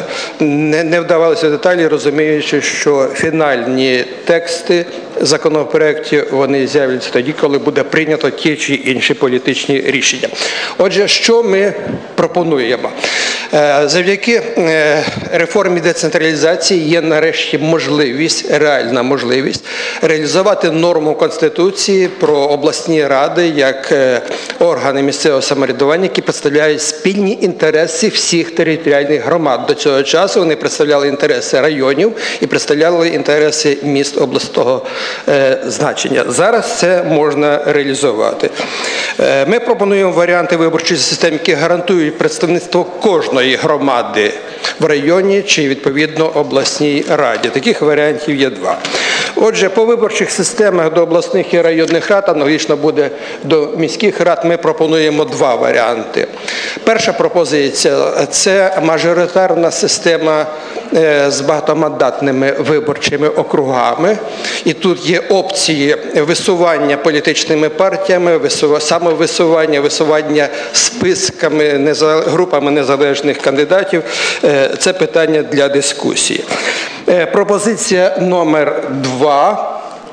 S14: не вдавалися в деталі, розуміючи, що фінальні тексти законопроєктів, вони з'являться тоді, коли буде прийнято ті чи інші політичні рішення. Отже, що ми пропонуємо? Завдяки реформі децентралізації є нарешті можливість, реальна можливість реалізувати норму Конституції про обласні ради як органи місцевого самоврядування, які представляють спільні інтереси всіх територіальних громад. До цього часу вони представляли інтереси районів і представляли інтереси міст обласного значення. Зараз це можна реалізувати. Ми пропонуємо варіанти виборчої системи, які гарантують представництво кожної громади в районі чи, відповідно, обласній раді. Таких варіантів є 2. Отже, по виборчих системах до обласних і районних рад, аналогічно буде до міських рад, ми пропонуємо 2 варіанти. Перша пропозиція – це мажоритарна система з багатомандатними виборчими округами. І тут є опції висування політичними партіями, самовисування, висування списками, групами незалежних кандидатів. Це питання для дискусії. Пропозиція номер 2.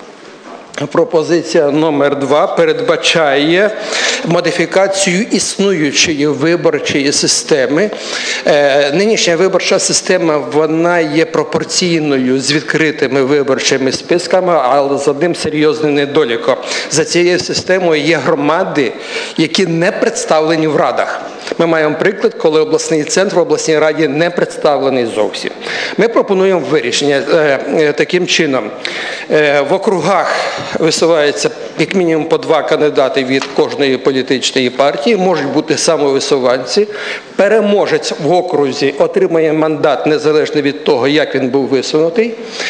S14: Пропозиція номер 2 передбачає модифікацію існуючої виборчої системи. Нинішня виборча система, вона є пропорційною з відкритими виборчими списками, але з одним серйозним недоліком. За цією системою є громади, які не представлені в радах. Ми маємо приклад, коли обласний центр в обласній раді не представлений зовсім. Ми пропонуємо вирішення таким чином. В округах висувається як мінімум по 2 кандидати від кожної політичної партії, можуть бути самовисуванці. Переможець в окрузі отримає мандат незалежно від того, як він був висунутий.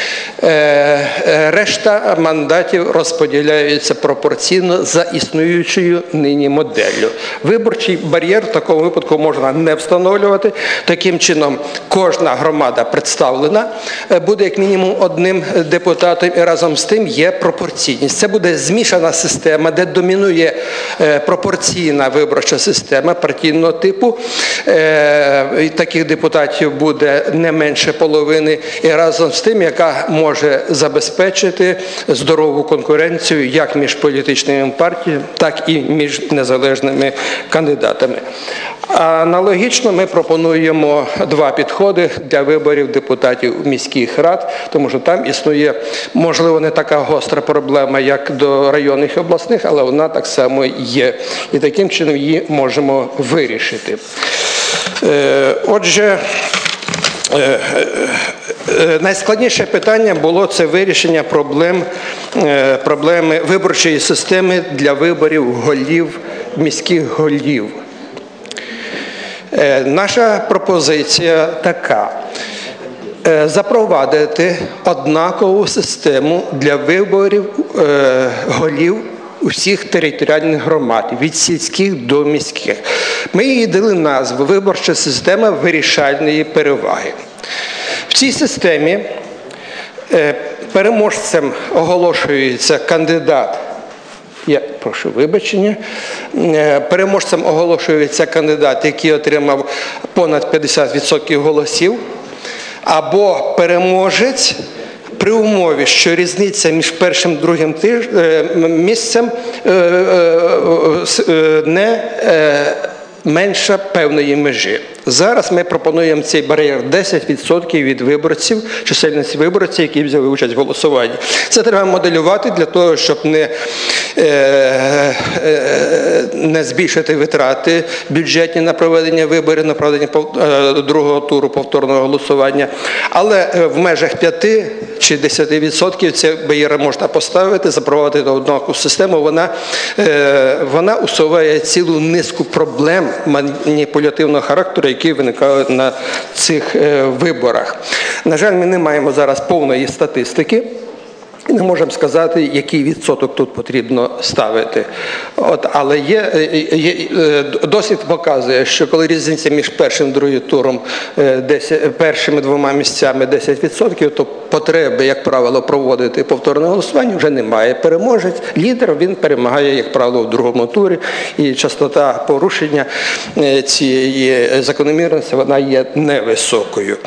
S14: Решта мандатів розподіляються пропорційно за існуючою нині моделлю. Виборчий бар'єр в такому випадку можна не встановлювати. Таким чином, кожна громада представлена, буде як мінімум одним депутатом, і разом з тим є пропорційність. Це буде змішана система, де домінує пропорційна виборча система партійного типу. Таких депутатів буде не менше половини, і разом з тим, яка може забезпечити здорову конкуренцію як між політичними партіями, так і між незалежними кандидатами. Аналогічно ми пропонуємо 2 підходи для виборів депутатів міських рад, тому що там існує, можливо, не така гостра проблема, як до районних і обласних, але вона так само є. І таким чином її можемо вирішити. Отже, Найскладніше питання було це вирішення проблеми виборчої системи для виборів голів, міських голів. Наша пропозиція така. Запровадити однакову систему для виборів голів усіх територіальних громад, від сільських до міських. Ми їй дали назву «Виборча система вирішальної переваги». В цій системі переможцем оголошується кандидат, я прошу вибачення, переможцем оголошується кандидат, який отримав понад 50% голосів, або переможець при умові, що різниця між першим і другим місцем не менша певної межі. Зараз ми пропонуємо цей бар'єр 10% від виборців, чисельності виборців, які взяли участь в голосуванні. Це треба моделювати для того, щоб не збільшити витрати бюджетні на проведення виборів, на проведення другого туру повторного голосування. Але в межах 5 чи 10% це бар'єр можна поставити, запровадити однакову систему. Вона усуває цілу низку проблем маніпулятивного характеру, які виникають на цих виборах. На жаль, ми не маємо зараз повної статистики. Не можемо сказати, який відсоток тут потрібно ставити. Але досвід показує, що коли різниця між першим і другим туром, першими двома місцями 10%, то потреби, як правило, проводити повторне голосування вже немає. Переможець, лідер, він перемагає, як правило, в другому турі, і частота порушення цієї закономірності, вона є невисокою.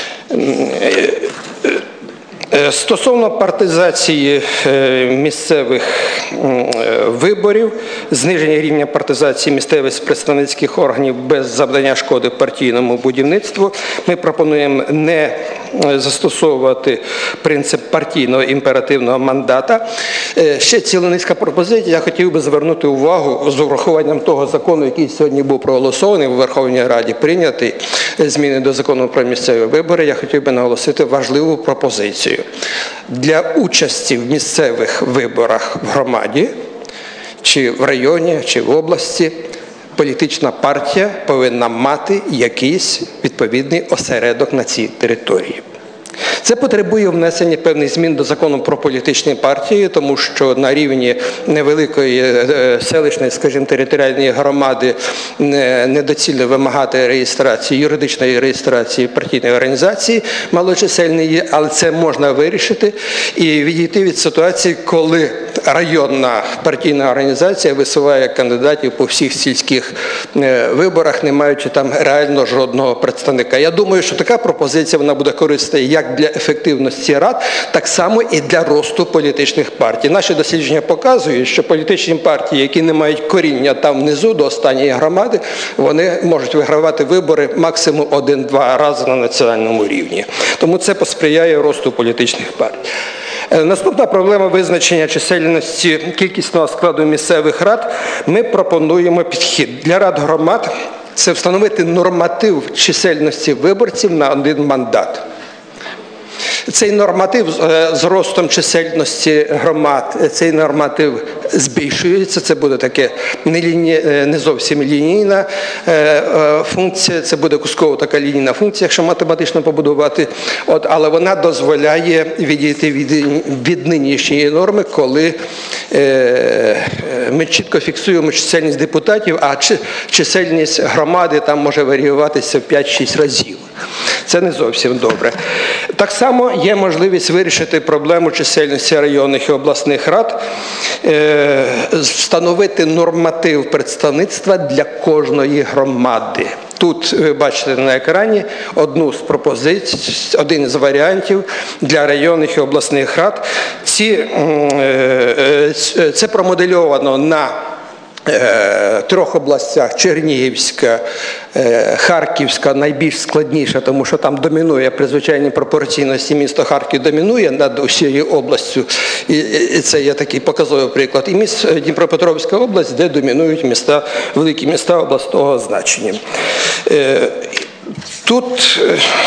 S14: Стосовно партизації місцевих виборів, зниження рівня партизації місцевих представницьких органів без завдання шкоди партійному будівництву, ми пропонуємо не застосовувати принцип партійного імперативного мандата. Ще ціла низка пропозицій. Я хотів би звернути увагу з урахуванням того закону, який сьогодні був проголосований у Верховній Раді, прийнятий, зміни до закону про місцеві вибори. Я хотів би наголосити важливу пропозицію. Для участі в місцевих виборах в громаді, чи в районі, чи в області, політична партія повинна мати якийсь відповідний осередок на цій території. Це потребує внесення певних змін до закону про політичні партії, тому що на рівні невеликої селищної, скажімо, територіальної громади недоцільно вимагати реєстрації, юридичної реєстрації партійної організації малочисельної, але це можна вирішити і відійти від ситуації, коли районна партійна організація висуває кандидатів по всіх сільських виборах, не маючи там реально жодного представника. Я думаю, що така пропозиція вона буде корисна як для ефективності рад, так само і для росту політичних партій. Наші дослідження показують, що політичні партії, які не мають коріння там внизу, до останньої громади, вони можуть вигравати вибори максимум 1-2 рази на національному рівні. Тому це посприяє росту політичних партій. Наступна проблема визначення чисельності кількісного складу місцевих рад. Ми пропонуємо підхід для рад громад – це встановити норматив чисельності виборців на 1 мандат. Цей норматив з ростом чисельності громад, цей норматив збільшується, це буде таке не зовсім лінійна функція, це буде кусково така лінійна функція, якщо математично побудувати, але вона дозволяє відійти від нинішньої норми, коли ми чітко фіксуємо чисельність депутатів, а чисельність громади там може варіюватися в 5-6 разів. Це не зовсім добре. Так само є можливість вирішити проблему чисельності районних і обласних рад, встановити норматив представництва для кожної громади. Тут ви бачите на екрані одну з пропозицій, один із варіантів для районних і обласних рад. Це промодельовано на 3 областях: Чернігівська, Харківська найбільш складніша, тому що там домінує при звичайній пропорційності, місто Харків домінує над усією областю, і це є такий показовий приклад. І Дніпропетровська область, де домінують великі міста обласного значення. Тут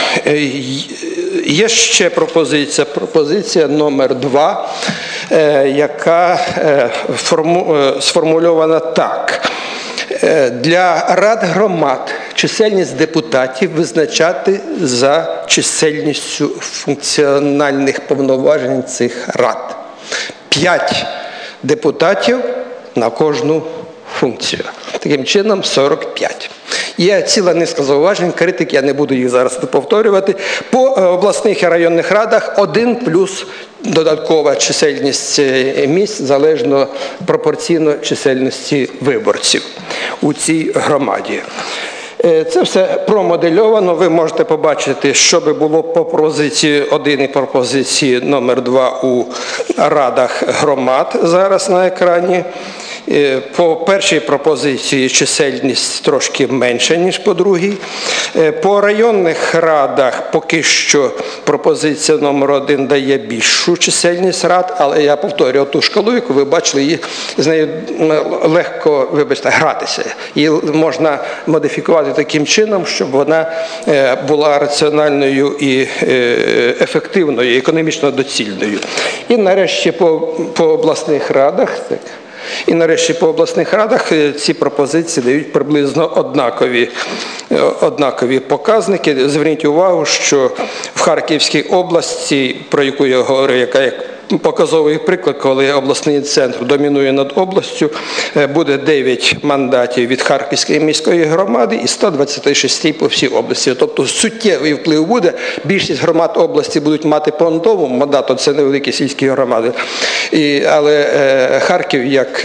S14: є ще пропозиція номер 2, яка сформульована так. Для рад громад чисельність депутатів визначати за чисельністю функціональних повноважень цих рад. 5 депутатів на кожну функцію. Таким чином 45. Є ціла низка зауважень, критик, я не буду їх зараз повторювати. По обласних і районних радах 1 плюс додаткова чисельність місць залежно пропорційно чисельності виборців у цій громаді. Це все промодельовано, ви можете побачити, що би було по пропозиції 1 і пропозиції номер 2 у радах громад зараз на екрані. По першій пропозиції чисельність трошки менша, ніж по другій. По районних радах поки що пропозиція номер 1 дає більшу чисельність рад, але я повторюю ту шкалу, яку ви бачили, з нею легко, гратися. Її можна модифікувати таким чином, щоб вона була раціональною і ефективною, і економічно доцільною. І нарешті по обласних радах, по обласних радах ці пропозиції дають приблизно однакові показники. Зверніть увагу, що в Харківській області, про яку я говорю, яка як показовий приклад, коли обласний центр домінує над областю, буде 9 мандатів від Харківської міської громади і 126 по всій області. Тобто суттєвий вплив буде. Більшість громад області будуть мати по одному мандату, це невеликі сільські громади. Але Харків як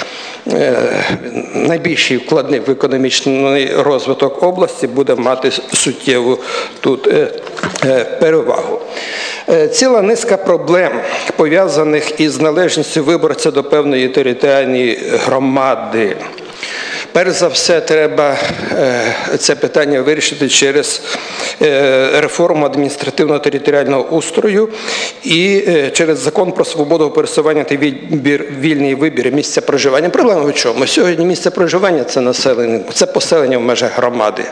S14: найбільший вкладник в економічний розвиток області буде мати суттєву тут перевагу. Ціла низка проблем, пов'язаних із належністю виборця до певної територіальної громади. Перш за все, треба це питання вирішити через реформу адміністративно-територіального устрою і через закон про свободу пересування та вільний вибір місця проживання. Проблема в чому? Сьогодні місце проживання – це населення, це поселення в межах громади.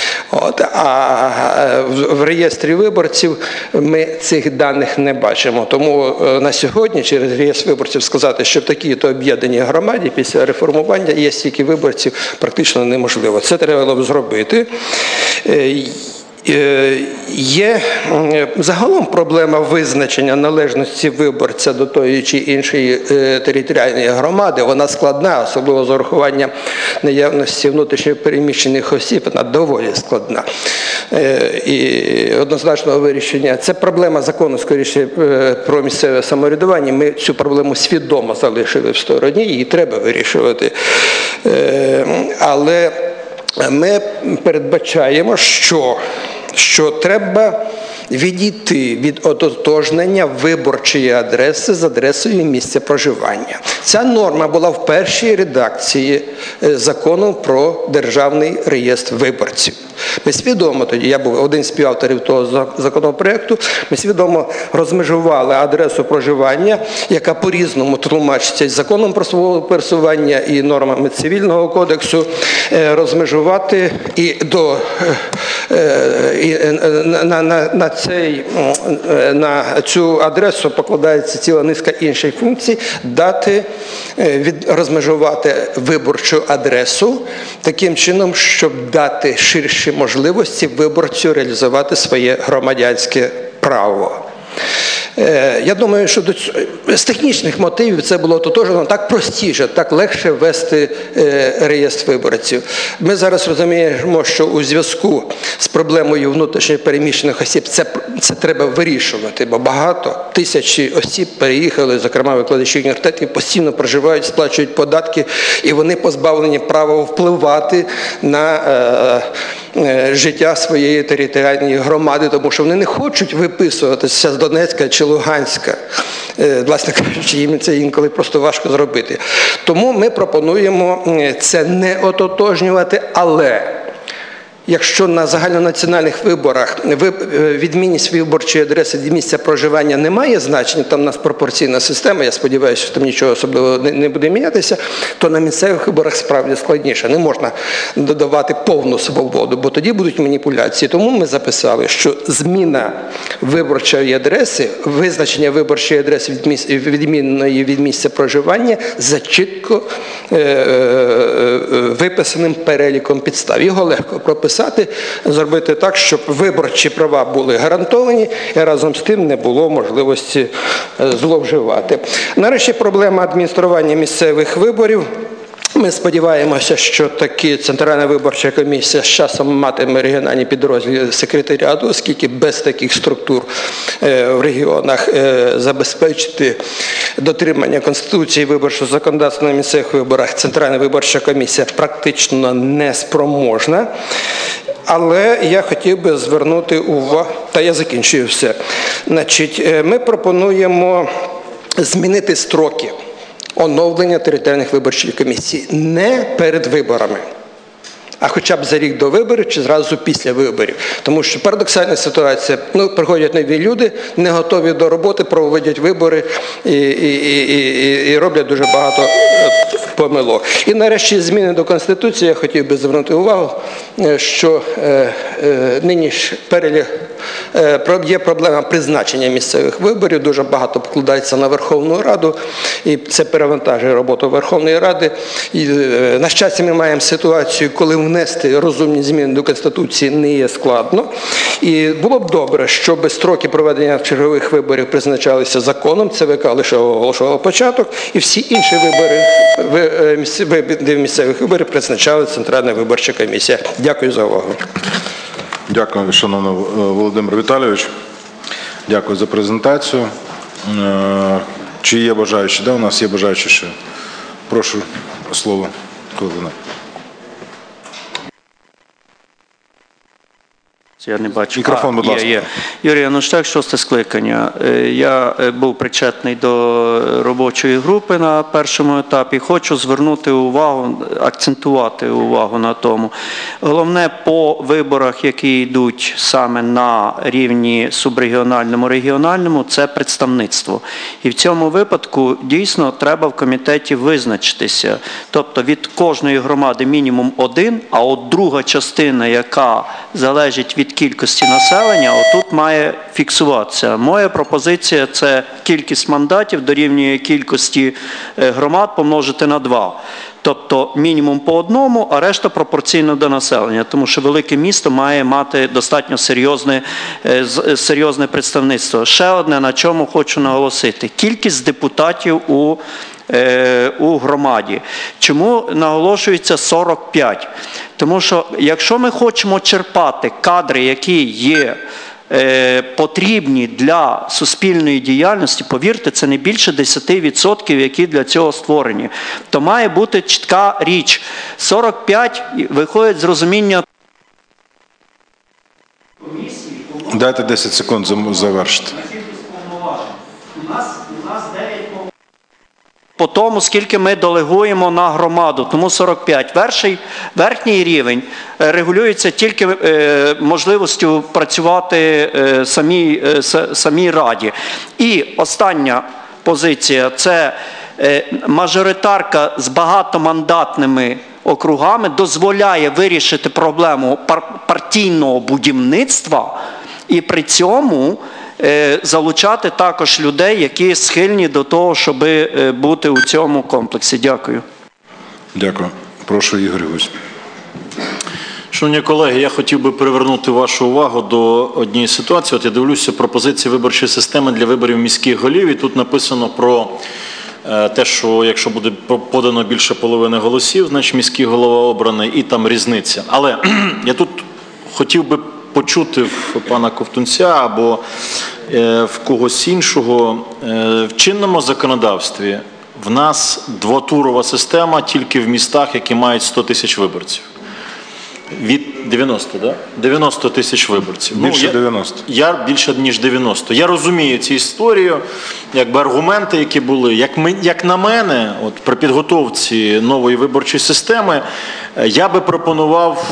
S14: А в реєстрі виборців ми цих даних не бачимо. Тому на сьогодні через реєстр виборців сказати, що в такій-то об'єднаній громаді після реформування є стільки виборців, практично неможливо. Це треба було б зробити. Є загалом проблема визначення належності виборця до тої чи іншої територіальної громади. Вона складна, особливо з урахуванням наявності внутрішньо переміщених осіб, вона доволі складна. І однозначного вирішення. Це проблема закону, скоріше, про місцеве самоврядування. Ми цю проблему свідомо залишили в стороні, її треба вирішувати. Але ми передбачаємо, що треба відійти від ототожнення виборчої адреси з адресою місця проживання. Ця норма була в першій редакції закону про Державний реєстр виборців. Ми свідомо тоді, я був один з співавторів того законопроекту, ми свідомо розмежували адресу проживання, яка по-різному тлумачиться із законом про свободу пересування і нормами Цивільного кодексу, розмежувати і на цю адресу покладається ціла низка інших функцій, розмежувати виборчу адресу таким чином, щоб дати ширші можливості виборцю реалізувати своє громадянське право. Я думаю, що з технічних мотивів це було тотожно так простіше, так легше ввести реєстр виборців. Ми зараз розуміємо, що у зв'язку з проблемою внутрішньо переміщених осіб це треба вирішувати, бо багато тисячі осіб переїхали, зокрема викладачі університетів, постійно проживають, сплачують податки, і вони позбавлені права впливати на життя своєї територіальної громади, тому що вони не хочуть виписуватися з Донецька чи Луганська. Власне кажучи, їм це інколи просто важко зробити. Тому ми пропонуємо це не ототожнювати, але Якщо на загальнонаціональних виборах відмінність виборчої адреси від місця проживання не має значення, там у нас пропорційна система, я сподіваюся, що там нічого особливого не буде мінятися, то на місцевих виборах справді складніше. Не можна додавати повну свободу, бо тоді будуть маніпуляції. Тому ми записали, що зміна виборчої адреси, визначення виборчої адреси відмінної від місця проживання за чітко виписаним переліком підстав. Його легко прописати, зробити так, щоб виборчі права були гарантовані і разом з тим не було можливості зловживати. Нарешті проблема адміністрування місцевих виборів. Ми сподіваємося, що таки Центральна виборча комісія з часом матиме регіональні підрозділи секретаріату, оскільки без таких структур в регіонах забезпечити дотримання Конституції, виборчого законодавства на місцевих виборах Центральна виборча комісія практично не спроможна. Але я хотів би звернути увагу, та я закінчую все. Значить, ми пропонуємо змінити строки оновлення територіальних виборчих комісій не перед виборами, а хоча б за рік до виборів чи зразу після виборів. Тому що парадоксальна ситуація, приходять нові люди, не готові до роботи, проводять вибори і роблять дуже багато помилок. І нарешті зміни до Конституції, я хотів би звернути увагу, що нині ж є проблема призначення місцевих виборів, дуже багато покладається на Верховну Раду, і це перевантажує роботу Верховної Ради. І, на щастя, ми маємо ситуацію, коли внести розумні зміни до Конституції не є складно. І було б добре, щоб строки проведення чергових виборів призначалися законом, ЦВК лише оголошувало початок, і всі інші види місцевих виборів призначала Центральна виборча комісія. Дякую за увагу.
S2: Дякую, шановний Володимир Віталійович. Дякую за презентацію. Чи є бажаючі? Да, у нас є бажаючі ще. Прошу слово.
S15: Я не бачу.
S2: Мікрофон, будь ласка.
S15: Є. Юрій Януштак, 6 скликання. Я був причетний до робочої групи на першому етапі. Хочу звернути увагу, акцентувати увагу на тому. Головне по виборах, які йдуть саме на рівні субрегіональному, регіональному, це представництво. І в цьому випадку дійсно треба в комітеті визначитися. Тобто від кожної громади мінімум один, а от друга частина, яка залежить від кількості населення, отут має фіксуватися. Моя пропозиція – це кількість мандатів дорівнює кількості громад помножити на 2. Тобто мінімум по одному, а решта пропорційно до населення. Тому що велике місто має мати достатньо серйозне представництво. Ще одне, на чому хочу наголосити. Кількість депутатів у громаді. Чому наголошується 45? Тому що якщо ми хочемо черпати кадри, які є потрібні для суспільної діяльності, повірте, це не більше 10%, які для цього створені, то має бути чітка річ. 45 виходить з розуміння.
S2: Дайте 10 секунд завершити.
S15: По тому, скільки ми делегуємо на громаду, тому 45. Верхній рівень регулюється тільки можливістю працювати самій раді. І остання позиція – це мажоритарка з багатомандатними округами дозволяє вирішити проблему партійного будівництва і при цьому залучати також людей, які схильні до того, щоб бути у цьому комплексі. Дякую.
S2: Дякую. Прошу, Ігор Гузь.
S10: Шановні колеги, я хотів би привернути вашу увагу до однієї ситуації. От я дивлюся пропозиції виборчої системи для виборів міських голів, і тут написано про те, що якщо буде подано більше половини голосів, значить міський голова обраний, і там різниця. Але я тут хотів би почути в пана Ковтунця або в когось іншого. В чинному законодавстві в нас двотурова система тільки в містах, які мають 100 тисяч виборців. Від 90, да? 90 тисяч виборців.
S2: Більше 90.
S10: Я більше, ніж 90. Я розумію цю історію, якби аргументи, які були. Як на мене, от при підготовці нової виборчої системи, я би пропонував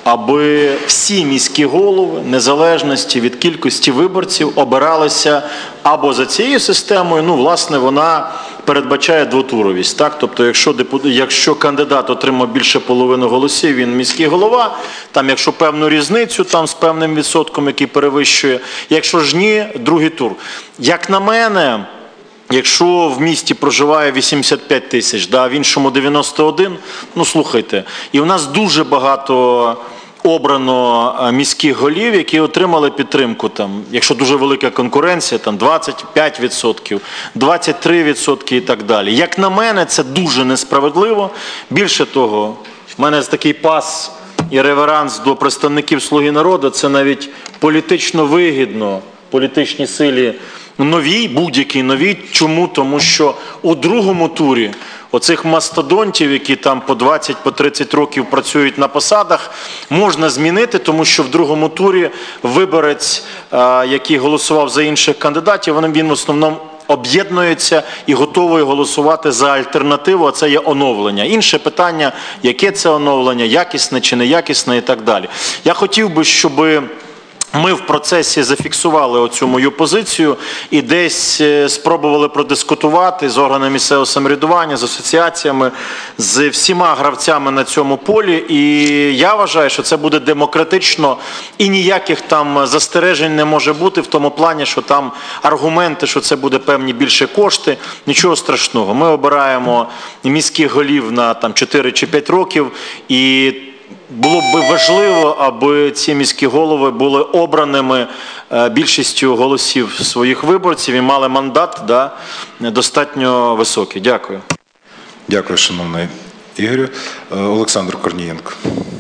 S10: аби всі міські голови, незалежності від кількості виборців, обиралися або за цією системою, ну, власне, вона передбачає двотуровість. Так? Тобто, якщо кандидат отримав більше половини голосів, він міський голова, там, якщо певну різницю там, з певним відсотком, який перевищує, якщо ж ні, другий тур. Як на мене, якщо в місті проживає 85 тисяч, да, в іншому 91, ну слухайте, і у нас дуже багато обрано міських голів, які отримали підтримку, там, якщо дуже велика конкуренція, там 25%, 23% і так далі. Як на мене, це дуже несправедливо. Більше того, в мене такий пас і реверанс до представників «Слуги народу», це навіть політично вигідно, політичній силі новій, будь-якій новій. Чому? Тому що у другому турі оцих мастодонтів, які там по 20, по 30 років працюють на посадах, можна змінити, тому що в другому турі виборець, який голосував за інших кандидатів, він в основному об'єднується і готовий голосувати за альтернативу, а це є оновлення. Інше питання, яке це оновлення, якісне чи неякісне і так далі. Я хотів би, щоб ми в процесі зафіксували оцю мою позицію і десь спробували продискутувати з органами місцевого самоврядування, з асоціаціями, з всіма гравцями на цьому полі. І я вважаю, що це буде демократично і ніяких там застережень не може бути в тому плані, що там аргументи, що це буде певні більше кошти. Нічого страшного. Ми обираємо міських голів на там 4 чи 5 років і було б важливо, аби ці міські голови були обраними більшістю голосів своїх виборців і мали мандат, да, достатньо високий. Дякую.
S2: Дякую, шановний Ігорю. Олександр Корнієнко.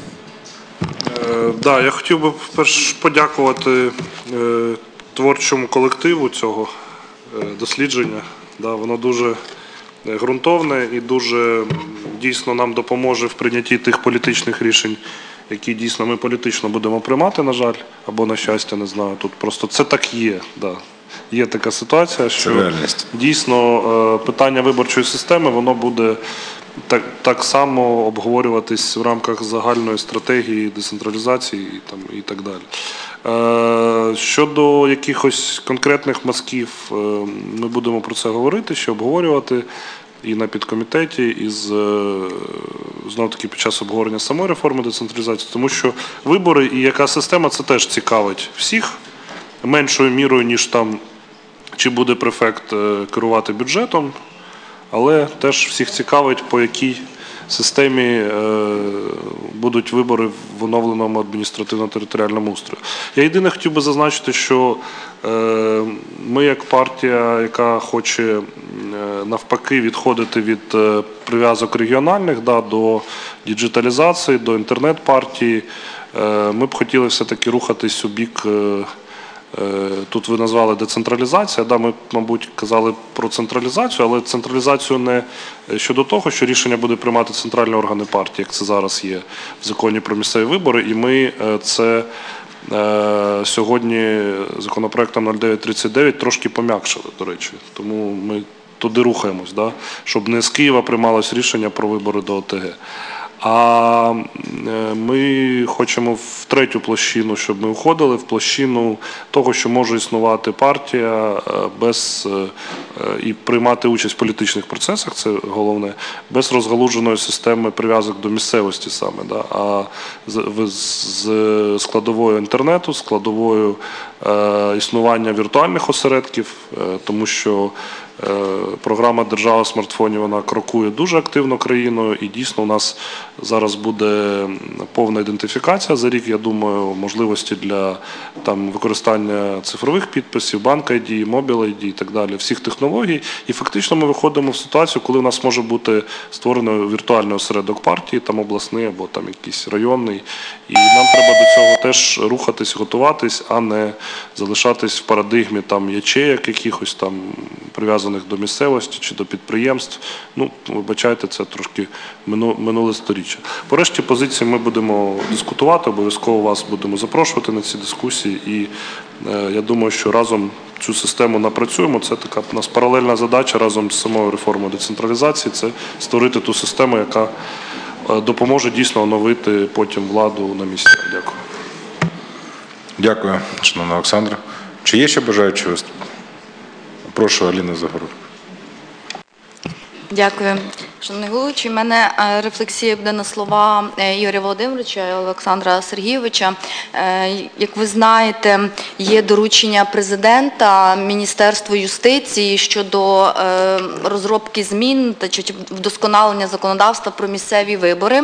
S12: Да, я хотів би перш подякувати творчому колективу цього дослідження. Да, воно дуже ґрунтовне і дуже дійсно нам допоможе в прийнятті тих політичних рішень, які дійсно ми політично будемо приймати, на жаль, або на щастя, не знаю. Тут просто це так є. Да. Є така ситуація, що дійсно питання виборчої системи, воно буде так само обговорюватись в рамках загальної стратегії децентралізації і так далі. Щодо якихось конкретних мазків, ми будемо про це говорити, ще обговорювати і на підкомітеті, і знов-таки під час обговорення самої реформи децентралізації, тому що вибори і яка система, це теж цікавить всіх меншою мірою, ніж там, чи буде префект керувати бюджетом, але теж всіх цікавить, по якій системі будуть вибори в оновленому адміністративно-територіальному устрої. Я єдине хотів би зазначити, що ми як партія, яка хоче навпаки відходити від прив'язок регіональних до діджиталізації, до інтернет-партії, ми б хотіли все-таки рухатись у бік. Тут ви назвали децентралізація, да, ми, мабуть, казали про централізацію, але централізацію не щодо того, що рішення буде приймати центральні органи партії, як це зараз є в законі про місцеві вибори, і ми це сьогодні законопроектом 0939 трошки пом'якшили, до речі, тому ми туди рухаємось, да, щоб не з Києва приймалось рішення про вибори до ОТГ. А ми хочемо в третю площину, щоб ми входили в площину того, що може існувати партія без і приймати участь в політичних процесах, це головне, без розгалуженої системи прив'язок до місцевості саме, да, а з складовою інтернету, складовою існування віртуальних осередків, тому що програма «Держава смартфонів» вона крокує дуже активно країною, і дійсно у нас зараз буде повна ідентифікація за рік, я думаю, можливості для там, використання цифрових підписів, банк ID, мобіл ID і так далі, всіх технологій. І фактично ми виходимо в ситуацію, коли у нас може бути створений віртуальний осередок партії, там обласний або там якийсь районний. І нам треба до цього теж рухатись, готуватись, а не залишатись в парадигмі там ячеїк якихось там прив'язаних до місцевості чи до підприємств. Ну, вибачайте, це трошки минуле сторіччя. По решті позиції ми будемо дискутувати, обов'язково вас будемо запрошувати на ці дискусії, і я думаю, що разом цю систему напрацюємо. Це така у нас паралельна задача разом з самою реформою децентралізації, це створити ту систему, яка допоможе дійсно оновити потім владу на місцях. Дякую.
S2: Дякую, шановна Олександра. Чи є ще бажаючі виступити? Прошу, Аліна Загоруй.
S16: Дякую. Шановний головуючий, у мене рефлексія буде на слова Ігоря Володимировича і Олександра Сергійовича. Як ви знаєте, є доручення президента Міністерству юстиції щодо розробки змін та вдосконалення законодавства про місцеві вибори.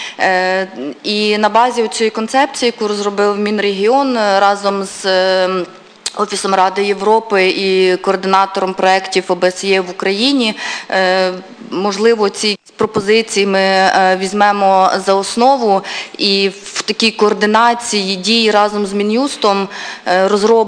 S16: І на базі цієї концепції, яку розробив Мінрегіон разом з Офісом Ради Європи і координатором проєктів ОБСЄ в Україні, можливо, ці пропозиції ми візьмемо за основу і в такій координації дій разом з Мін'юстом розробимо